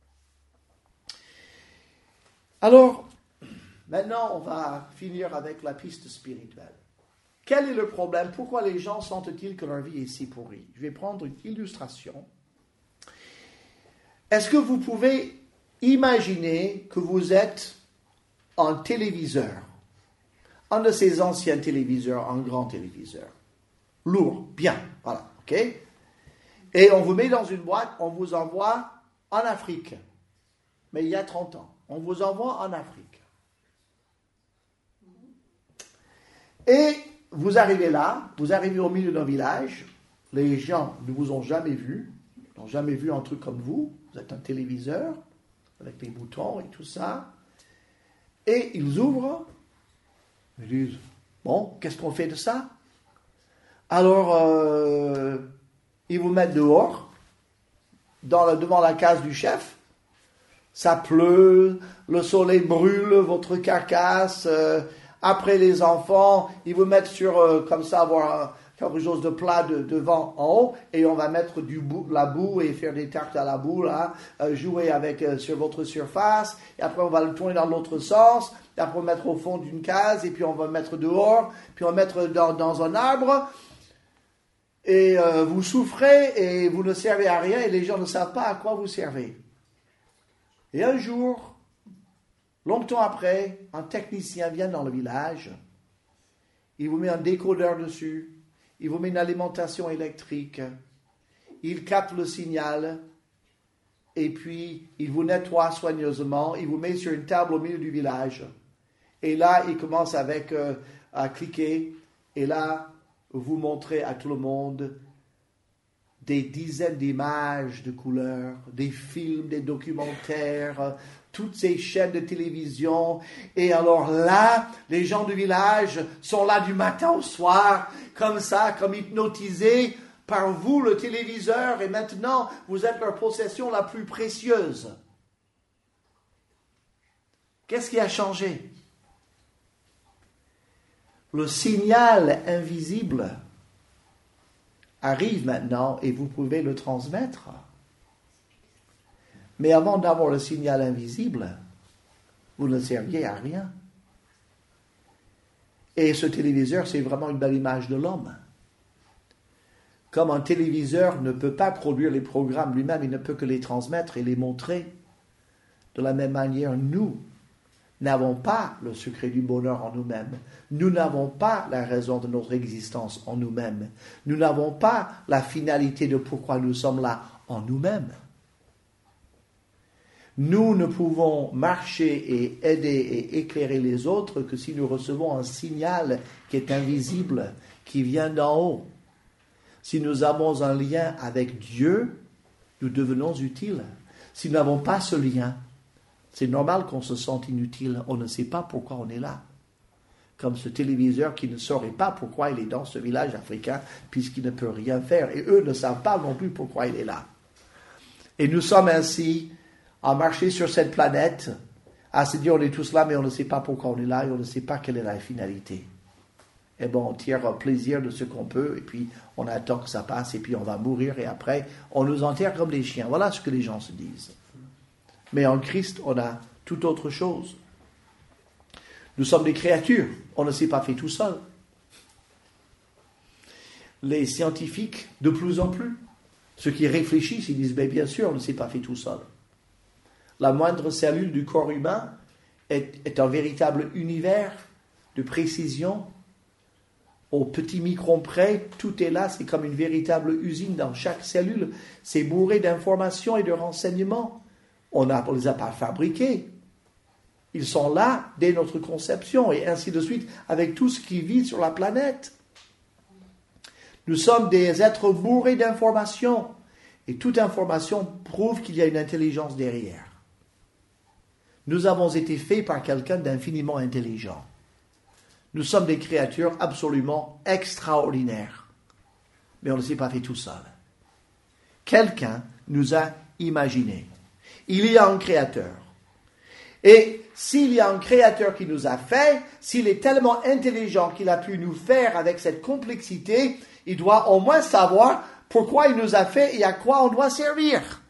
Alors, maintenant, on va finir avec la piste spirituelle. Quel est le problème? Pourquoi les gens sentent-ils que leur vie est si pourrie? Je vais prendre une illustration. Est-ce que vous pouvez imaginer que vous êtes un téléviseur, un de ces anciens téléviseurs, un grand téléviseur, lourd, bien, voilà, ok? Et on vous met dans une boîte, on vous envoie en Afrique, mais il y a trente ans, on vous envoie en Afrique. Et vous arrivez là, vous arrivez au milieu d'un village, les gens ne vous ont jamais vu, n'ont jamais vu un truc comme vous, vous êtes un téléviseur, avec des boutons et tout ça, et ils ouvrent, ils disent, bon, qu'est-ce qu'on fait de ça? Alors, euh, ils vous mettent dehors, dans le, devant la case du chef, ça pleut, le soleil brûle votre carcasse, euh, après les enfants, ils vous mettent sur, euh, comme ça, avoir quelque chose de plat de, devant en haut, et on va mettre du bout, la boue et faire des tartes à la boue, là, euh, jouer avec euh, sur votre surface, et après on va le tourner dans l'autre sens, et après on va mettre au fond d'une case, et puis on va le mettre dehors, puis on va le mettre dans, dans un arbre, et euh, vous souffrez, et vous ne servez à rien, et les gens ne savent pas à quoi vous servez. Et un jour, longtemps après, un technicien vient dans le village, il vous met un décodeur dessus, il vous met une alimentation électrique, il capte le signal, et puis il vous nettoie soigneusement, il vous met sur une table au milieu du village, et là il commence avec euh, à cliquer, et là vous montrez à tout le monde des dizaines d'images de couleurs, des films, des documentaires, toutes ces chaînes de télévision. Et alors là, les gens du village sont là du matin au soir, comme ça, comme hypnotisés par vous, le téléviseur. Et maintenant, vous êtes leur possession la plus précieuse. Qu'est-ce qui a changé? Le signal invisible arrive maintenant et vous pouvez le transmettre. Mais avant d'avoir le signal invisible, vous ne serviez à rien. Et ce téléviseur, c'est vraiment une belle image de l'homme. Comme un téléviseur ne peut pas produire les programmes lui-même, il ne peut que les transmettre et les montrer. De la même manière, nous n'avons pas le secret du bonheur en nous-mêmes. Nous n'avons pas la raison de notre existence en nous-mêmes. Nous n'avons pas la finalité de pourquoi nous sommes là en nous-mêmes. Nous ne pouvons marcher et aider et éclairer les autres que si nous recevons un signal qui est invisible, qui vient d'en haut. Si nous avons un lien avec Dieu, nous devenons utiles. Si nous n'avons pas ce lien, c'est normal qu'on se sente inutile. On ne sait pas pourquoi on est là. Comme ce téléviseur qui ne saurait pas pourquoi il est dans ce village africain, puisqu'il ne peut rien faire. Et eux ne savent pas non plus pourquoi il est là. Et nous sommes ainsi à marcher sur cette planète, à se dire on est tous là, mais on ne sait pas pourquoi on est là et on ne sait pas quelle est la finalité. Et bon, on tire plaisir de ce qu'on peut, et puis on attend que ça passe, et puis on va mourir, et après, on nous enterre comme des chiens. Voilà ce que les gens se disent. Mais en Christ, on a tout autre chose. Nous sommes des créatures, on ne s'est pas fait tout seul. Les scientifiques, de plus en plus, ceux qui réfléchissent, ils disent, ben bien sûr, on ne s'est pas fait tout seul. La moindre cellule du corps humain est, est un véritable univers de précision. Au petit micron près, tout est là, c'est comme une véritable usine dans chaque cellule. C'est bourré d'informations et de renseignements. On ne les a pas fabriqués. Ils sont là dès notre conception, et ainsi de suite, avec tout ce qui vit sur la planète. Nous sommes des êtres bourrés d'informations, et toute information prouve qu'il y a une intelligence derrière. Nous avons été faits par quelqu'un d'infiniment intelligent. Nous sommes des créatures absolument extraordinaires, mais on ne s'est pas fait tout seul. Quelqu'un nous a imaginés. Il y a un créateur. Et s'il y a un créateur qui nous a fait, s'il est tellement intelligent qu'il a pu nous faire avec cette complexité, il doit au moins savoir pourquoi il nous a fait et à quoi on doit servir.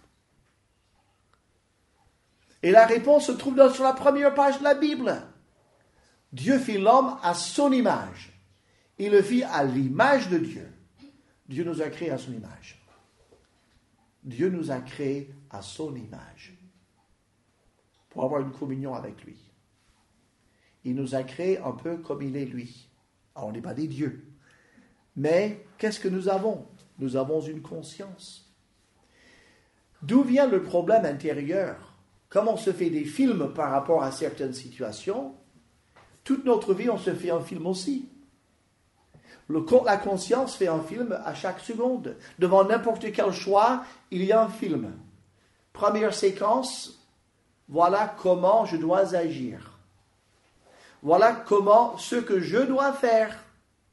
Et la réponse se trouve dans, sur la première page de la Bible. Dieu fit l'homme à son image. Il le fit à l'image de Dieu. Dieu nous a créés à son image. Dieu nous a créés à son image. Pour avoir une communion avec lui. Il nous a créés un peu comme il est lui. Alors on n'est pas des dieux. Mais qu'est-ce que nous avons? Nous avons une conscience. D'où vient le problème intérieur? Comme on se fait des films par rapport à certaines situations, toute notre vie, on se fait un film aussi. Le, la conscience fait un film à chaque seconde. Devant n'importe quel choix, il y a un film. Première séquence, voilà comment je dois agir. Voilà comment ce que je dois faire.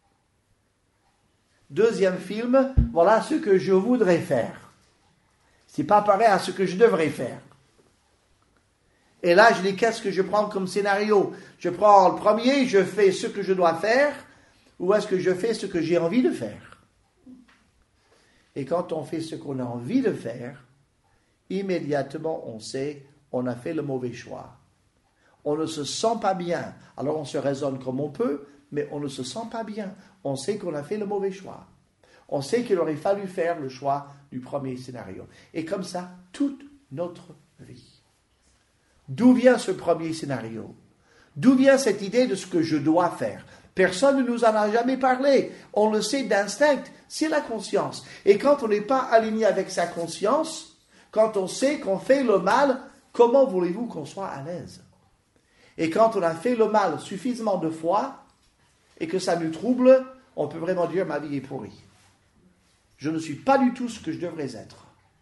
Deuxième film, voilà ce que je voudrais faire. C'est pas pareil à ce que je devrais faire. Et là, je dis, qu'est-ce que je prends comme scénario? Je prends le premier, je fais ce que je dois faire, ou est-ce que je fais ce que j'ai envie de faire? Et quand on fait ce qu'on a envie de faire, immédiatement, on sait, on a fait le mauvais choix. On ne se sent pas bien. Alors on se raisonne comme on peut, mais on ne se sent pas bien. On sait qu'on a fait le mauvais choix. On sait qu'il aurait fallu faire le choix du premier scénario. Et comme ça, toute notre vie. D'où vient ce premier scénario? D'où vient cette idée de ce que je dois faire? Personne ne nous en a jamais parlé. On le sait d'instinct. C'est la conscience. Et quand on n'est pas aligné avec sa conscience, quand on sait qu'on fait le mal, comment voulez-vous qu'on soit à l'aise? Et quand on a fait le mal suffisamment de fois et que ça nous trouble, on peut vraiment dire ma vie est pourrie. Je ne suis pas du tout ce que je devrais être.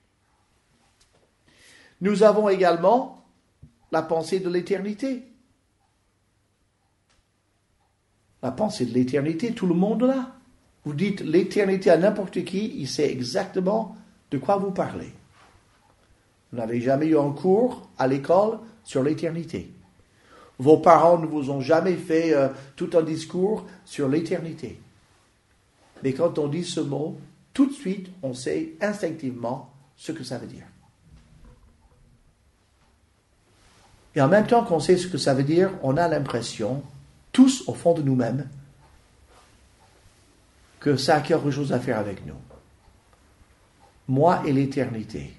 Nous avons également la pensée de l'éternité. La pensée de l'éternité, tout le monde l'a. Vous dites l'éternité à n'importe qui, il sait exactement de quoi vous parlez. Vous n'avez jamais eu un cours à l'école sur l'éternité. Vos parents ne vous ont jamais fait euh, tout un discours sur l'éternité. Mais quand on dit ce mot, tout de suite, on sait instinctivement ce que ça veut dire. Et en même temps qu'on sait ce que ça veut dire, on a l'impression, tous au fond de nous-mêmes, que ça a quelque chose à faire avec nous. Moi et l'éternité.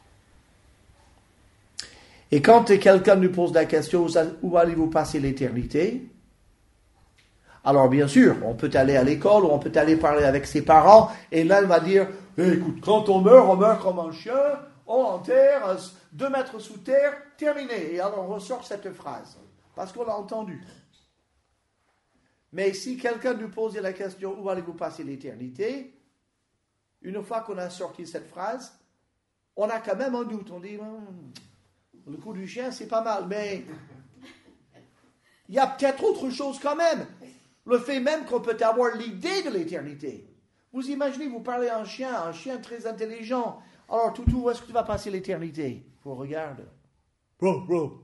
Et quand quelqu'un nous pose la question, où allez-vous passer l'éternité? Alors bien sûr, on peut aller à l'école, ou on peut aller parler avec ses parents, et là il va dire, eh, écoute, quand on meurt, on meurt comme un chien, on enterre, deux mètres sous terre, terminé. Et alors on ressort cette phrase, parce qu'on l'a entendu. Mais si quelqu'un nous posait la question, où allez-vous passer l'éternité? une fois qu'on a sorti cette phrase, on a quand même un doute. On dit, hm, le coup du chien, c'est pas mal, mais il y a peut-être autre chose quand même. Le fait même qu'on peut avoir l'idée de l'éternité. Vous imaginez, vous parlez à un chien, un chien très intelligent. Alors, Toutou, où est-ce que tu vas passer l'éternité? Vous regarde. Bro, bro.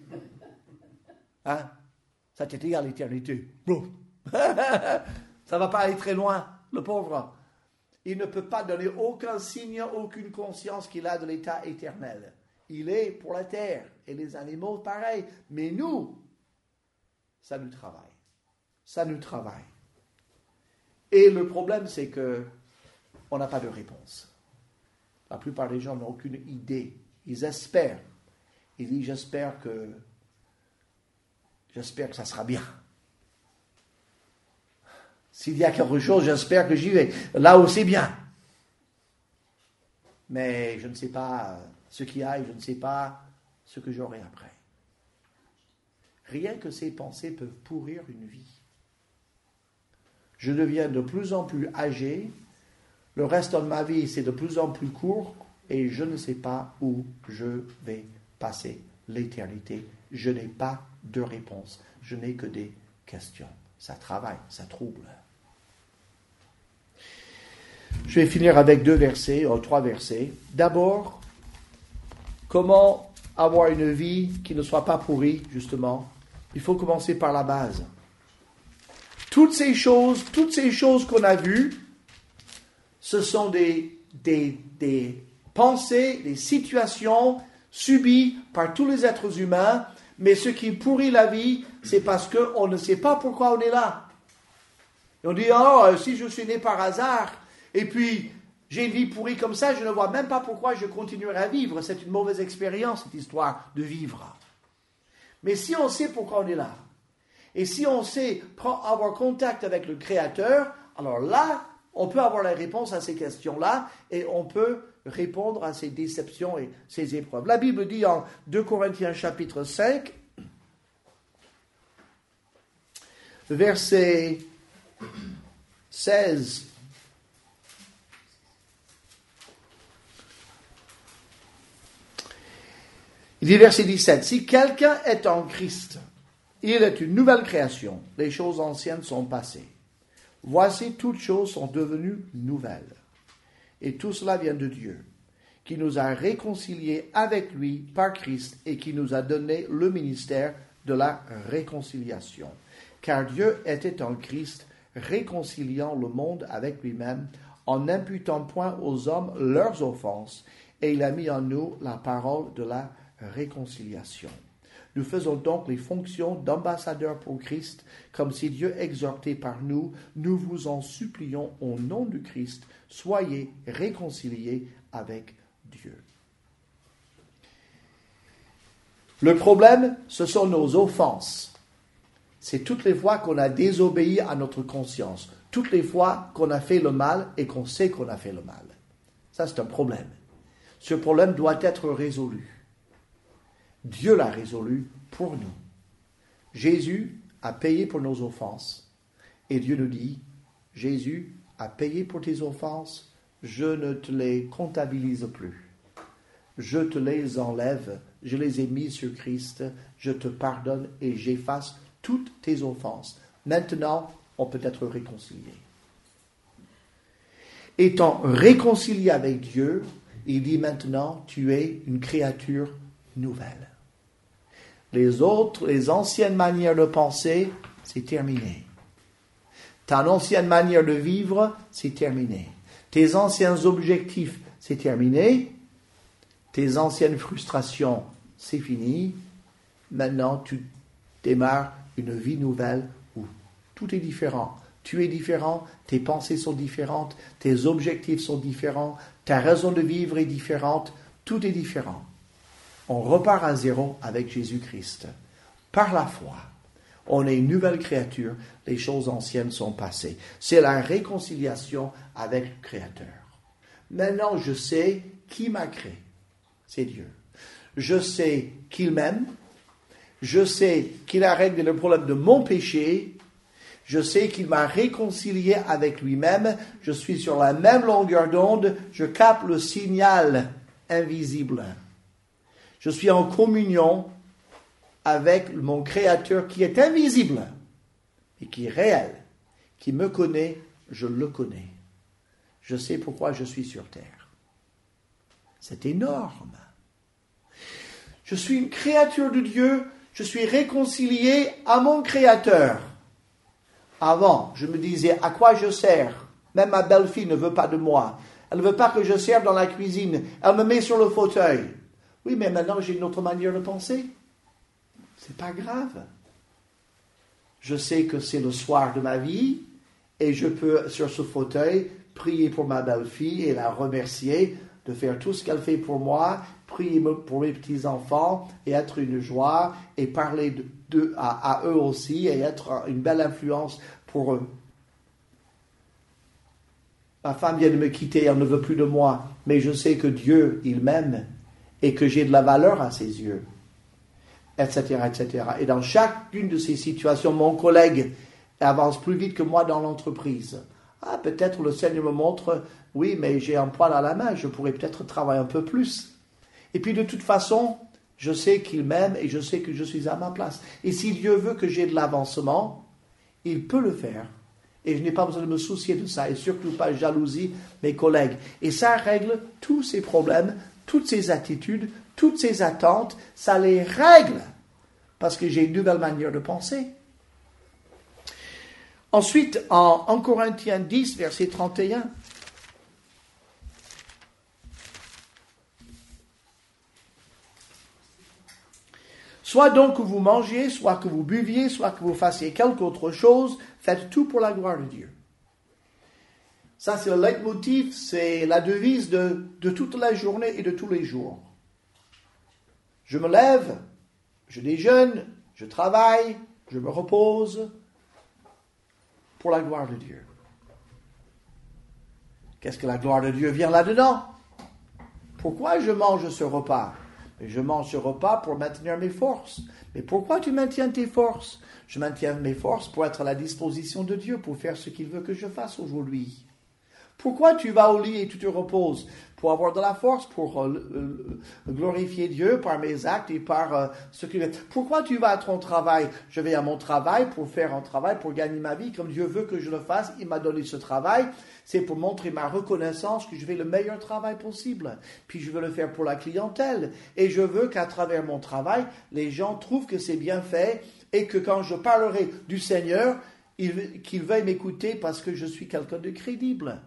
Hein? Ça t'est égal l'éternité. Bro. Ça va pas aller très loin, le pauvre. Il ne peut pas donner aucun signe, aucune conscience qu'il a de l'état éternel. Il est pour la terre. Et les animaux, pareil. Mais nous, ça nous travaille. Ça nous travaille. Et le problème, c'est que on n'a pas de réponse. La plupart des gens n'ont aucune idée. Ils espèrent. Ils disent, j'espère que j'espère que ça sera bien. S'il y a quelque chose, j'espère que j'y vais. Là où c'est bien. Mais je ne sais pas ce qu'il y a et je ne sais pas ce que j'aurai après. Rien que ces pensées peuvent pourrir une vie. Je deviens de plus en plus âgé. Le reste de ma vie, c'est de plus en plus court. Et je ne sais pas où je vais passer l'éternité. Je n'ai pas de réponse. Je n'ai que des questions. Ça travaille, ça trouble. Je vais finir avec deux versets, ou trois versets. D'abord, comment avoir une vie qui ne soit pas pourrie, justement? Il faut commencer par la base. Toutes ces choses, toutes ces choses qu'on a vues, ce sont des, des, des pensées, des situations subies par tous les êtres humains, mais ce qui pourrit la vie, c'est parce qu'on ne sait pas pourquoi on est là. Et on dit, oh, si je suis né par hasard, et puis j'ai une vie pourrie comme ça, je ne vois même pas pourquoi je continuerai à vivre. C'est une mauvaise expérience, cette histoire de vivre. Mais si on sait pourquoi on est là, et si on sait avoir contact avec le Créateur, alors là, on peut avoir la réponse à ces questions-là, et on peut répondre à ces déceptions et ces épreuves. La Bible dit en deux Corinthiens chapitre cinq, verset seize, il dit verset dix-sept, « Si quelqu'un est en Christ, il est une nouvelle création, les choses anciennes sont passées. Voici, toutes choses sont devenues nouvelles. Et tout cela vient de Dieu, qui nous a réconciliés avec lui par Christ et qui nous a donné le ministère de la réconciliation. Car Dieu était en Christ, réconciliant le monde avec lui-même, en n'imputant point aux hommes leurs offenses, et il a mis en nous la parole de la réconciliation. Nous faisons donc les fonctions d'ambassadeurs pour Christ, comme si Dieu exhortait par nous, nous vous en supplions au nom du Christ, soyez réconciliés avec Dieu. » Le problème, ce sont nos offenses. C'est toutes les fois qu'on a désobéi à notre conscience, toutes les fois qu'on a fait le mal et qu'on sait qu'on a fait le mal. Ça, c'est un problème. Ce problème doit être résolu. Dieu l'a résolu pour nous. Jésus a payé pour nos offenses. Et Dieu nous dit, Jésus a payé pour tes offenses, je ne te les comptabilise plus. Je te les enlève, je les ai mises sur Christ, je te pardonne et j'efface toutes tes offenses. Maintenant, on peut être réconcilié. Étant réconcilié avec Dieu, il dit maintenant, tu es une créature nouvelle. Les autres, les anciennes manières de penser, c'est terminé. Ta ancienne manière de vivre, c'est terminé. Tes anciens objectifs, c'est terminé. Tes anciennes frustrations, c'est fini. Maintenant, tu démarres une vie nouvelle où tout est différent. Tu es différent, tes pensées sont différentes, tes objectifs sont différents, ta raison de vivre est différente, tout est différent. On repart à zéro avec Jésus-Christ. Par la foi, on est une nouvelle créature, les choses anciennes sont passées. C'est la réconciliation avec le Créateur. Maintenant, je sais qui m'a créé. C'est Dieu. Je sais qu'il m'aime. Je sais qu'il a réglé le problème de mon péché. Je sais qu'il m'a réconcilié avec lui-même. Je suis sur la même longueur d'onde. Je capte le signal invisible. Je suis en communion avec mon Créateur qui est invisible et qui est réel, qui me connaît, je le connais. Je sais pourquoi je suis sur terre. C'est énorme. Je suis une créature de Dieu, je suis réconcilié à mon Créateur. Avant, je me disais, à quoi je sers? Même ma belle-fille ne veut pas de moi. Elle ne veut pas que je serve dans la cuisine. Elle me met sur le fauteuil. Oui, mais maintenant j'ai une autre manière de penser. C'est pas grave. Je sais que c'est le soir de ma vie et je peux, sur ce fauteuil, prier pour ma belle-fille et la remercier de faire tout ce qu'elle fait pour moi, prier pour mes petits-enfants et être une joie et parler de, de, à, à eux aussi et être une belle influence pour eux. Ma femme vient de me quitter, elle ne veut plus de moi, mais je sais que Dieu, il m'aime et que j'ai de la valeur à ses yeux, et cetera, et cetera. Et dans chacune de ces situations, mon collègue avance plus vite que moi dans l'entreprise. Ah, peut-être le Seigneur me montre, oui, mais j'ai un poil à la main, je pourrais peut-être travailler un peu plus. Et puis de toute façon, je sais qu'il m'aime et je sais que je suis à ma place. Et si Dieu veut que j'ai de l'avancement, il peut le faire. Et je n'ai pas besoin de me soucier de ça, et surtout pas jalousie mes collègues. Et ça règle tous ces problèmes, toutes ces attitudes, toutes ces attentes, ça les règle, parce que j'ai une nouvelle manière de penser. Ensuite, en, en Corinthiens dix, verset trente et un, soit donc que vous mangiez, soit que vous buviez, soit que vous fassiez quelque autre chose, faites tout pour la gloire de Dieu. Ça, c'est le leitmotiv, c'est la devise de, de toute la journée et de tous les jours. Je me lève, je déjeune, je travaille, je me repose pour la gloire de Dieu. Qu'est-ce que la gloire de Dieu vient là-dedans? Pourquoi je mange ce repas? Je mange ce repas pour maintenir mes forces. Mais pourquoi tu maintiens tes forces? Je maintiens mes forces pour être à la disposition de Dieu, pour faire ce qu'il veut que je fasse aujourd'hui. Pourquoi tu vas au lit et tu te reposes? Pour avoir de la force, pour euh, glorifier Dieu par mes actes et par euh, ce que... Pourquoi tu vas à ton travail? Je vais à mon travail pour faire un travail, pour gagner ma vie, comme Dieu veut que je le fasse. Il m'a donné ce travail. C'est pour montrer ma reconnaissance que je fais le meilleur travail possible. Puis je veux le faire pour la clientèle. Et je veux qu'à travers mon travail, les gens trouvent que c'est bien fait et que quand je parlerai du Seigneur, ils, qu'ils veuillent m'écouter parce que je suis quelqu'un de crédible.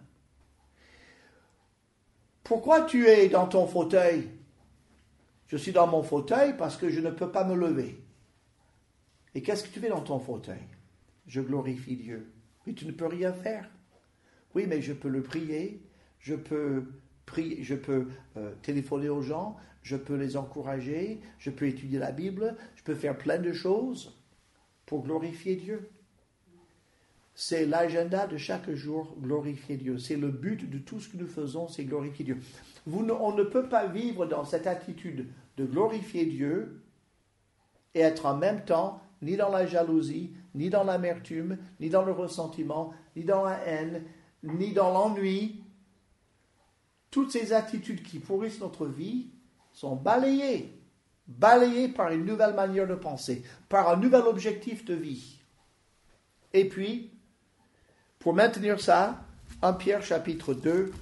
Pourquoi tu es dans ton fauteuil? Je suis dans mon fauteuil parce que je ne peux pas me lever. Et qu'est-ce que tu fais dans ton fauteuil? Je glorifie Dieu. Mais tu ne peux rien faire. Oui, mais je peux le prier, je peux, prier, je peux euh, téléphoner aux gens, je peux les encourager, je peux étudier la Bible, je peux faire plein de choses pour glorifier Dieu. C'est l'agenda de chaque jour, glorifier Dieu. C'est le but de tout ce que nous faisons, c'est glorifier Dieu. Vous ne, on ne peut pas vivre dans cette attitude de glorifier Dieu et être en même temps ni dans la jalousie, ni dans l'amertume, ni dans le ressentiment, ni dans la haine, ni dans l'ennui. Toutes ces attitudes qui pourrissent notre vie sont balayées, balayées par une nouvelle manière de penser, par un nouvel objectif de vie. Et puis, pour maintenir ça, en Pierre chapitre deux,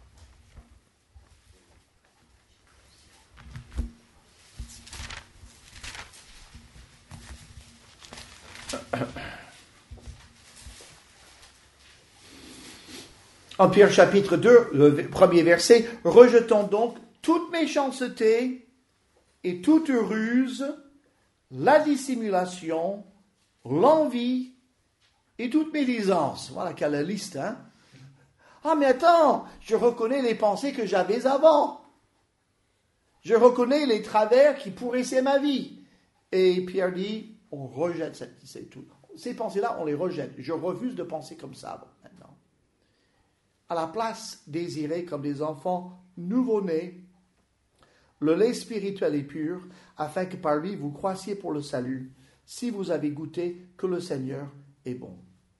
en Pierre chapitre deux, le premier verset, « Rejetons donc toute méchanceté et toute ruse, la dissimulation, l'envie et toute médisance. » Voilà quelle liste, hein? Ah, mais attends, je reconnais les pensées que j'avais avant. Je reconnais les travers qui pourrissaient ma vie. Et Pierre dit, on rejette cette, c'est tout. Ces pensées-là, on les rejette. Je refuse de penser comme ça maintenant. À la place, désirez comme des enfants nouveau-nés le lait spirituel et pur, afin que par lui vous croissiez pour le salut, si vous avez goûté que le Seigneur est bon.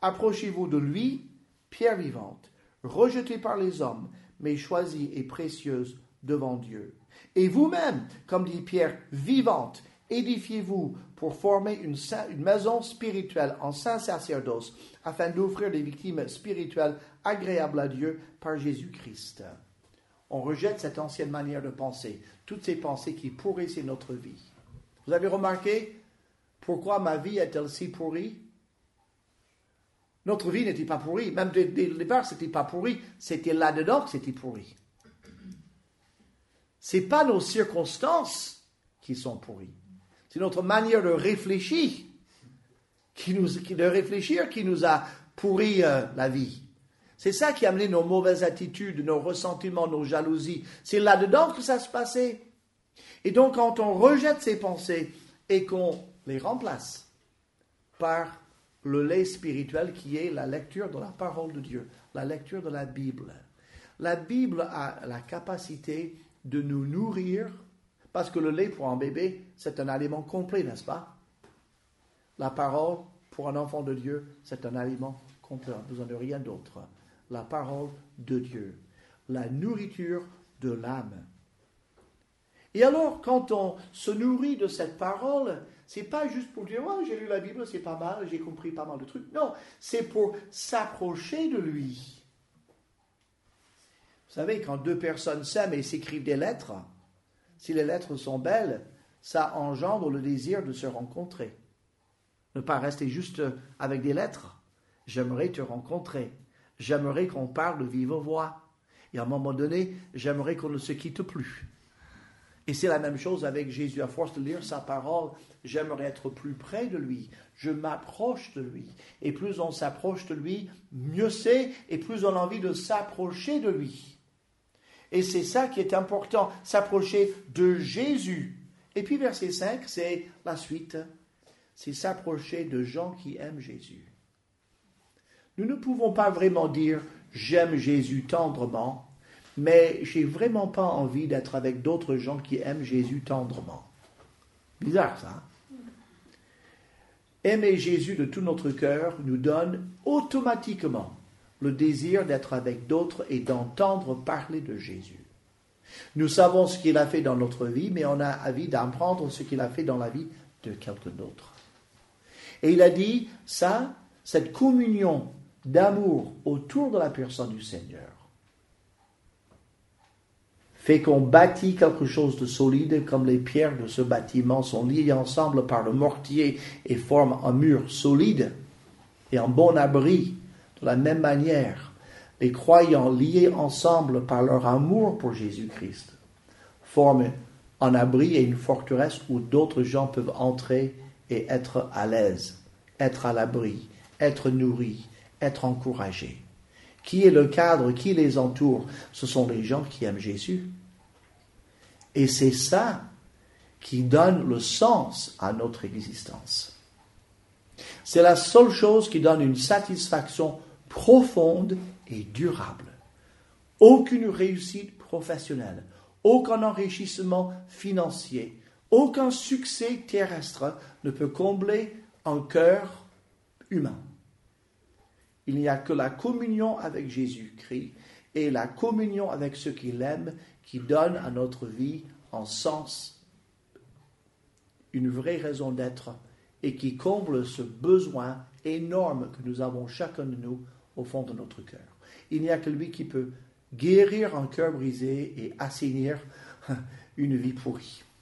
Approchez-vous de lui, pierre vivante, rejetée par les hommes, mais choisie et précieuse devant Dieu. Et vous-même, comme dit Pierre, vivante, édifiez-vous pour former une, une maison spirituelle en saint sacerdoce, afin d'offrir des victimes spirituelles agréables à Dieu par Jésus-Christ. On rejette cette ancienne manière de penser, toutes ces pensées qui pourrissaient notre vie. Vous avez remarqué pourquoi ma vie est-elle si pourrie? Notre vie n'était pas pourrie, même dès, dès le départ, ce n'était pas pourri, c'était là-dedans que c'était pourri. Ce n'est pas nos circonstances qui sont pourries, c'est notre manière de réfléchir qui nous, qui, de réfléchir qui nous a pourri euh, la vie. C'est ça qui a amené nos mauvaises attitudes, nos ressentiments, nos jalousies. C'est là-dedans que ça se passait. Et donc, quand on rejette ces pensées et qu'on les remplace par le lait spirituel qui est la lecture de la parole de Dieu, la lecture de la Bible. La Bible a la capacité de nous nourrir, parce que le lait pour un bébé, c'est un aliment complet, n'est-ce pas? La parole, pour un enfant de Dieu, c'est un aliment complet. On n'a besoin de rien d'autre. La parole de Dieu, la nourriture de l'âme. Et alors, quand on se nourrit de cette parole, c'est pas juste pour dire oh, « j'ai lu la Bible, c'est pas mal, j'ai compris pas mal de trucs ». Non, c'est pour s'approcher de lui. Vous savez, quand deux personnes s'aiment et s'écrivent des lettres, si les lettres sont belles, ça engendre le désir de se rencontrer. Ne pas rester juste avec des lettres. J'aimerais te rencontrer. J'aimerais qu'on parle de vive voix. Et à un moment donné, j'aimerais qu'on ne se quitte plus. Et c'est la même chose avec Jésus. À force de lire sa parole, j'aimerais être plus près de lui. Je m'approche de lui. Et plus on s'approche de lui, mieux c'est, et plus on a envie de s'approcher de lui. Et c'est ça qui est important, s'approcher de Jésus. Et puis verset cinq, c'est la suite. C'est s'approcher de gens qui aiment Jésus. Nous ne pouvons pas vraiment dire « j'aime Jésus tendrement », mais j'ai vraiment pas envie d'être avec d'autres gens qui aiment Jésus tendrement. Bizarre ça. Hein? Aimer Jésus de tout notre cœur nous donne automatiquement le désir d'être avec d'autres et d'entendre parler de Jésus. Nous savons ce qu'il a fait dans notre vie, mais on a envie d'apprendre ce qu'il a fait dans la vie de quelqu'un d'autre. Et il a dit ça, cette communion d'amour autour de la personne du Seigneur fait qu'on bâtit quelque chose de solide, comme les pierres de ce bâtiment sont liées ensemble par le mortier et forment un mur solide et un bon abri. De la même manière, les croyants liés ensemble par leur amour pour Jésus-Christ forment un abri et une forteresse où d'autres gens peuvent entrer et être à l'aise, être à l'abri, être nourris, être encouragés. Qui est le cadre, qui les entoure? Ce sont les gens qui aiment Jésus. Et c'est ça qui donne le sens à notre existence. C'est la seule chose qui donne une satisfaction profonde et durable. Aucune réussite professionnelle, aucun enrichissement financier, aucun succès terrestre ne peut combler un cœur humain. Il n'y a que la communion avec Jésus-Christ et la communion avec ceux qui l'aiment qui donne à notre vie un sens, une vraie raison d'être et qui comble ce besoin énorme que nous avons chacun de nous au fond de notre cœur. Il n'y a que lui qui peut guérir un cœur brisé et assainir une vie pourrie.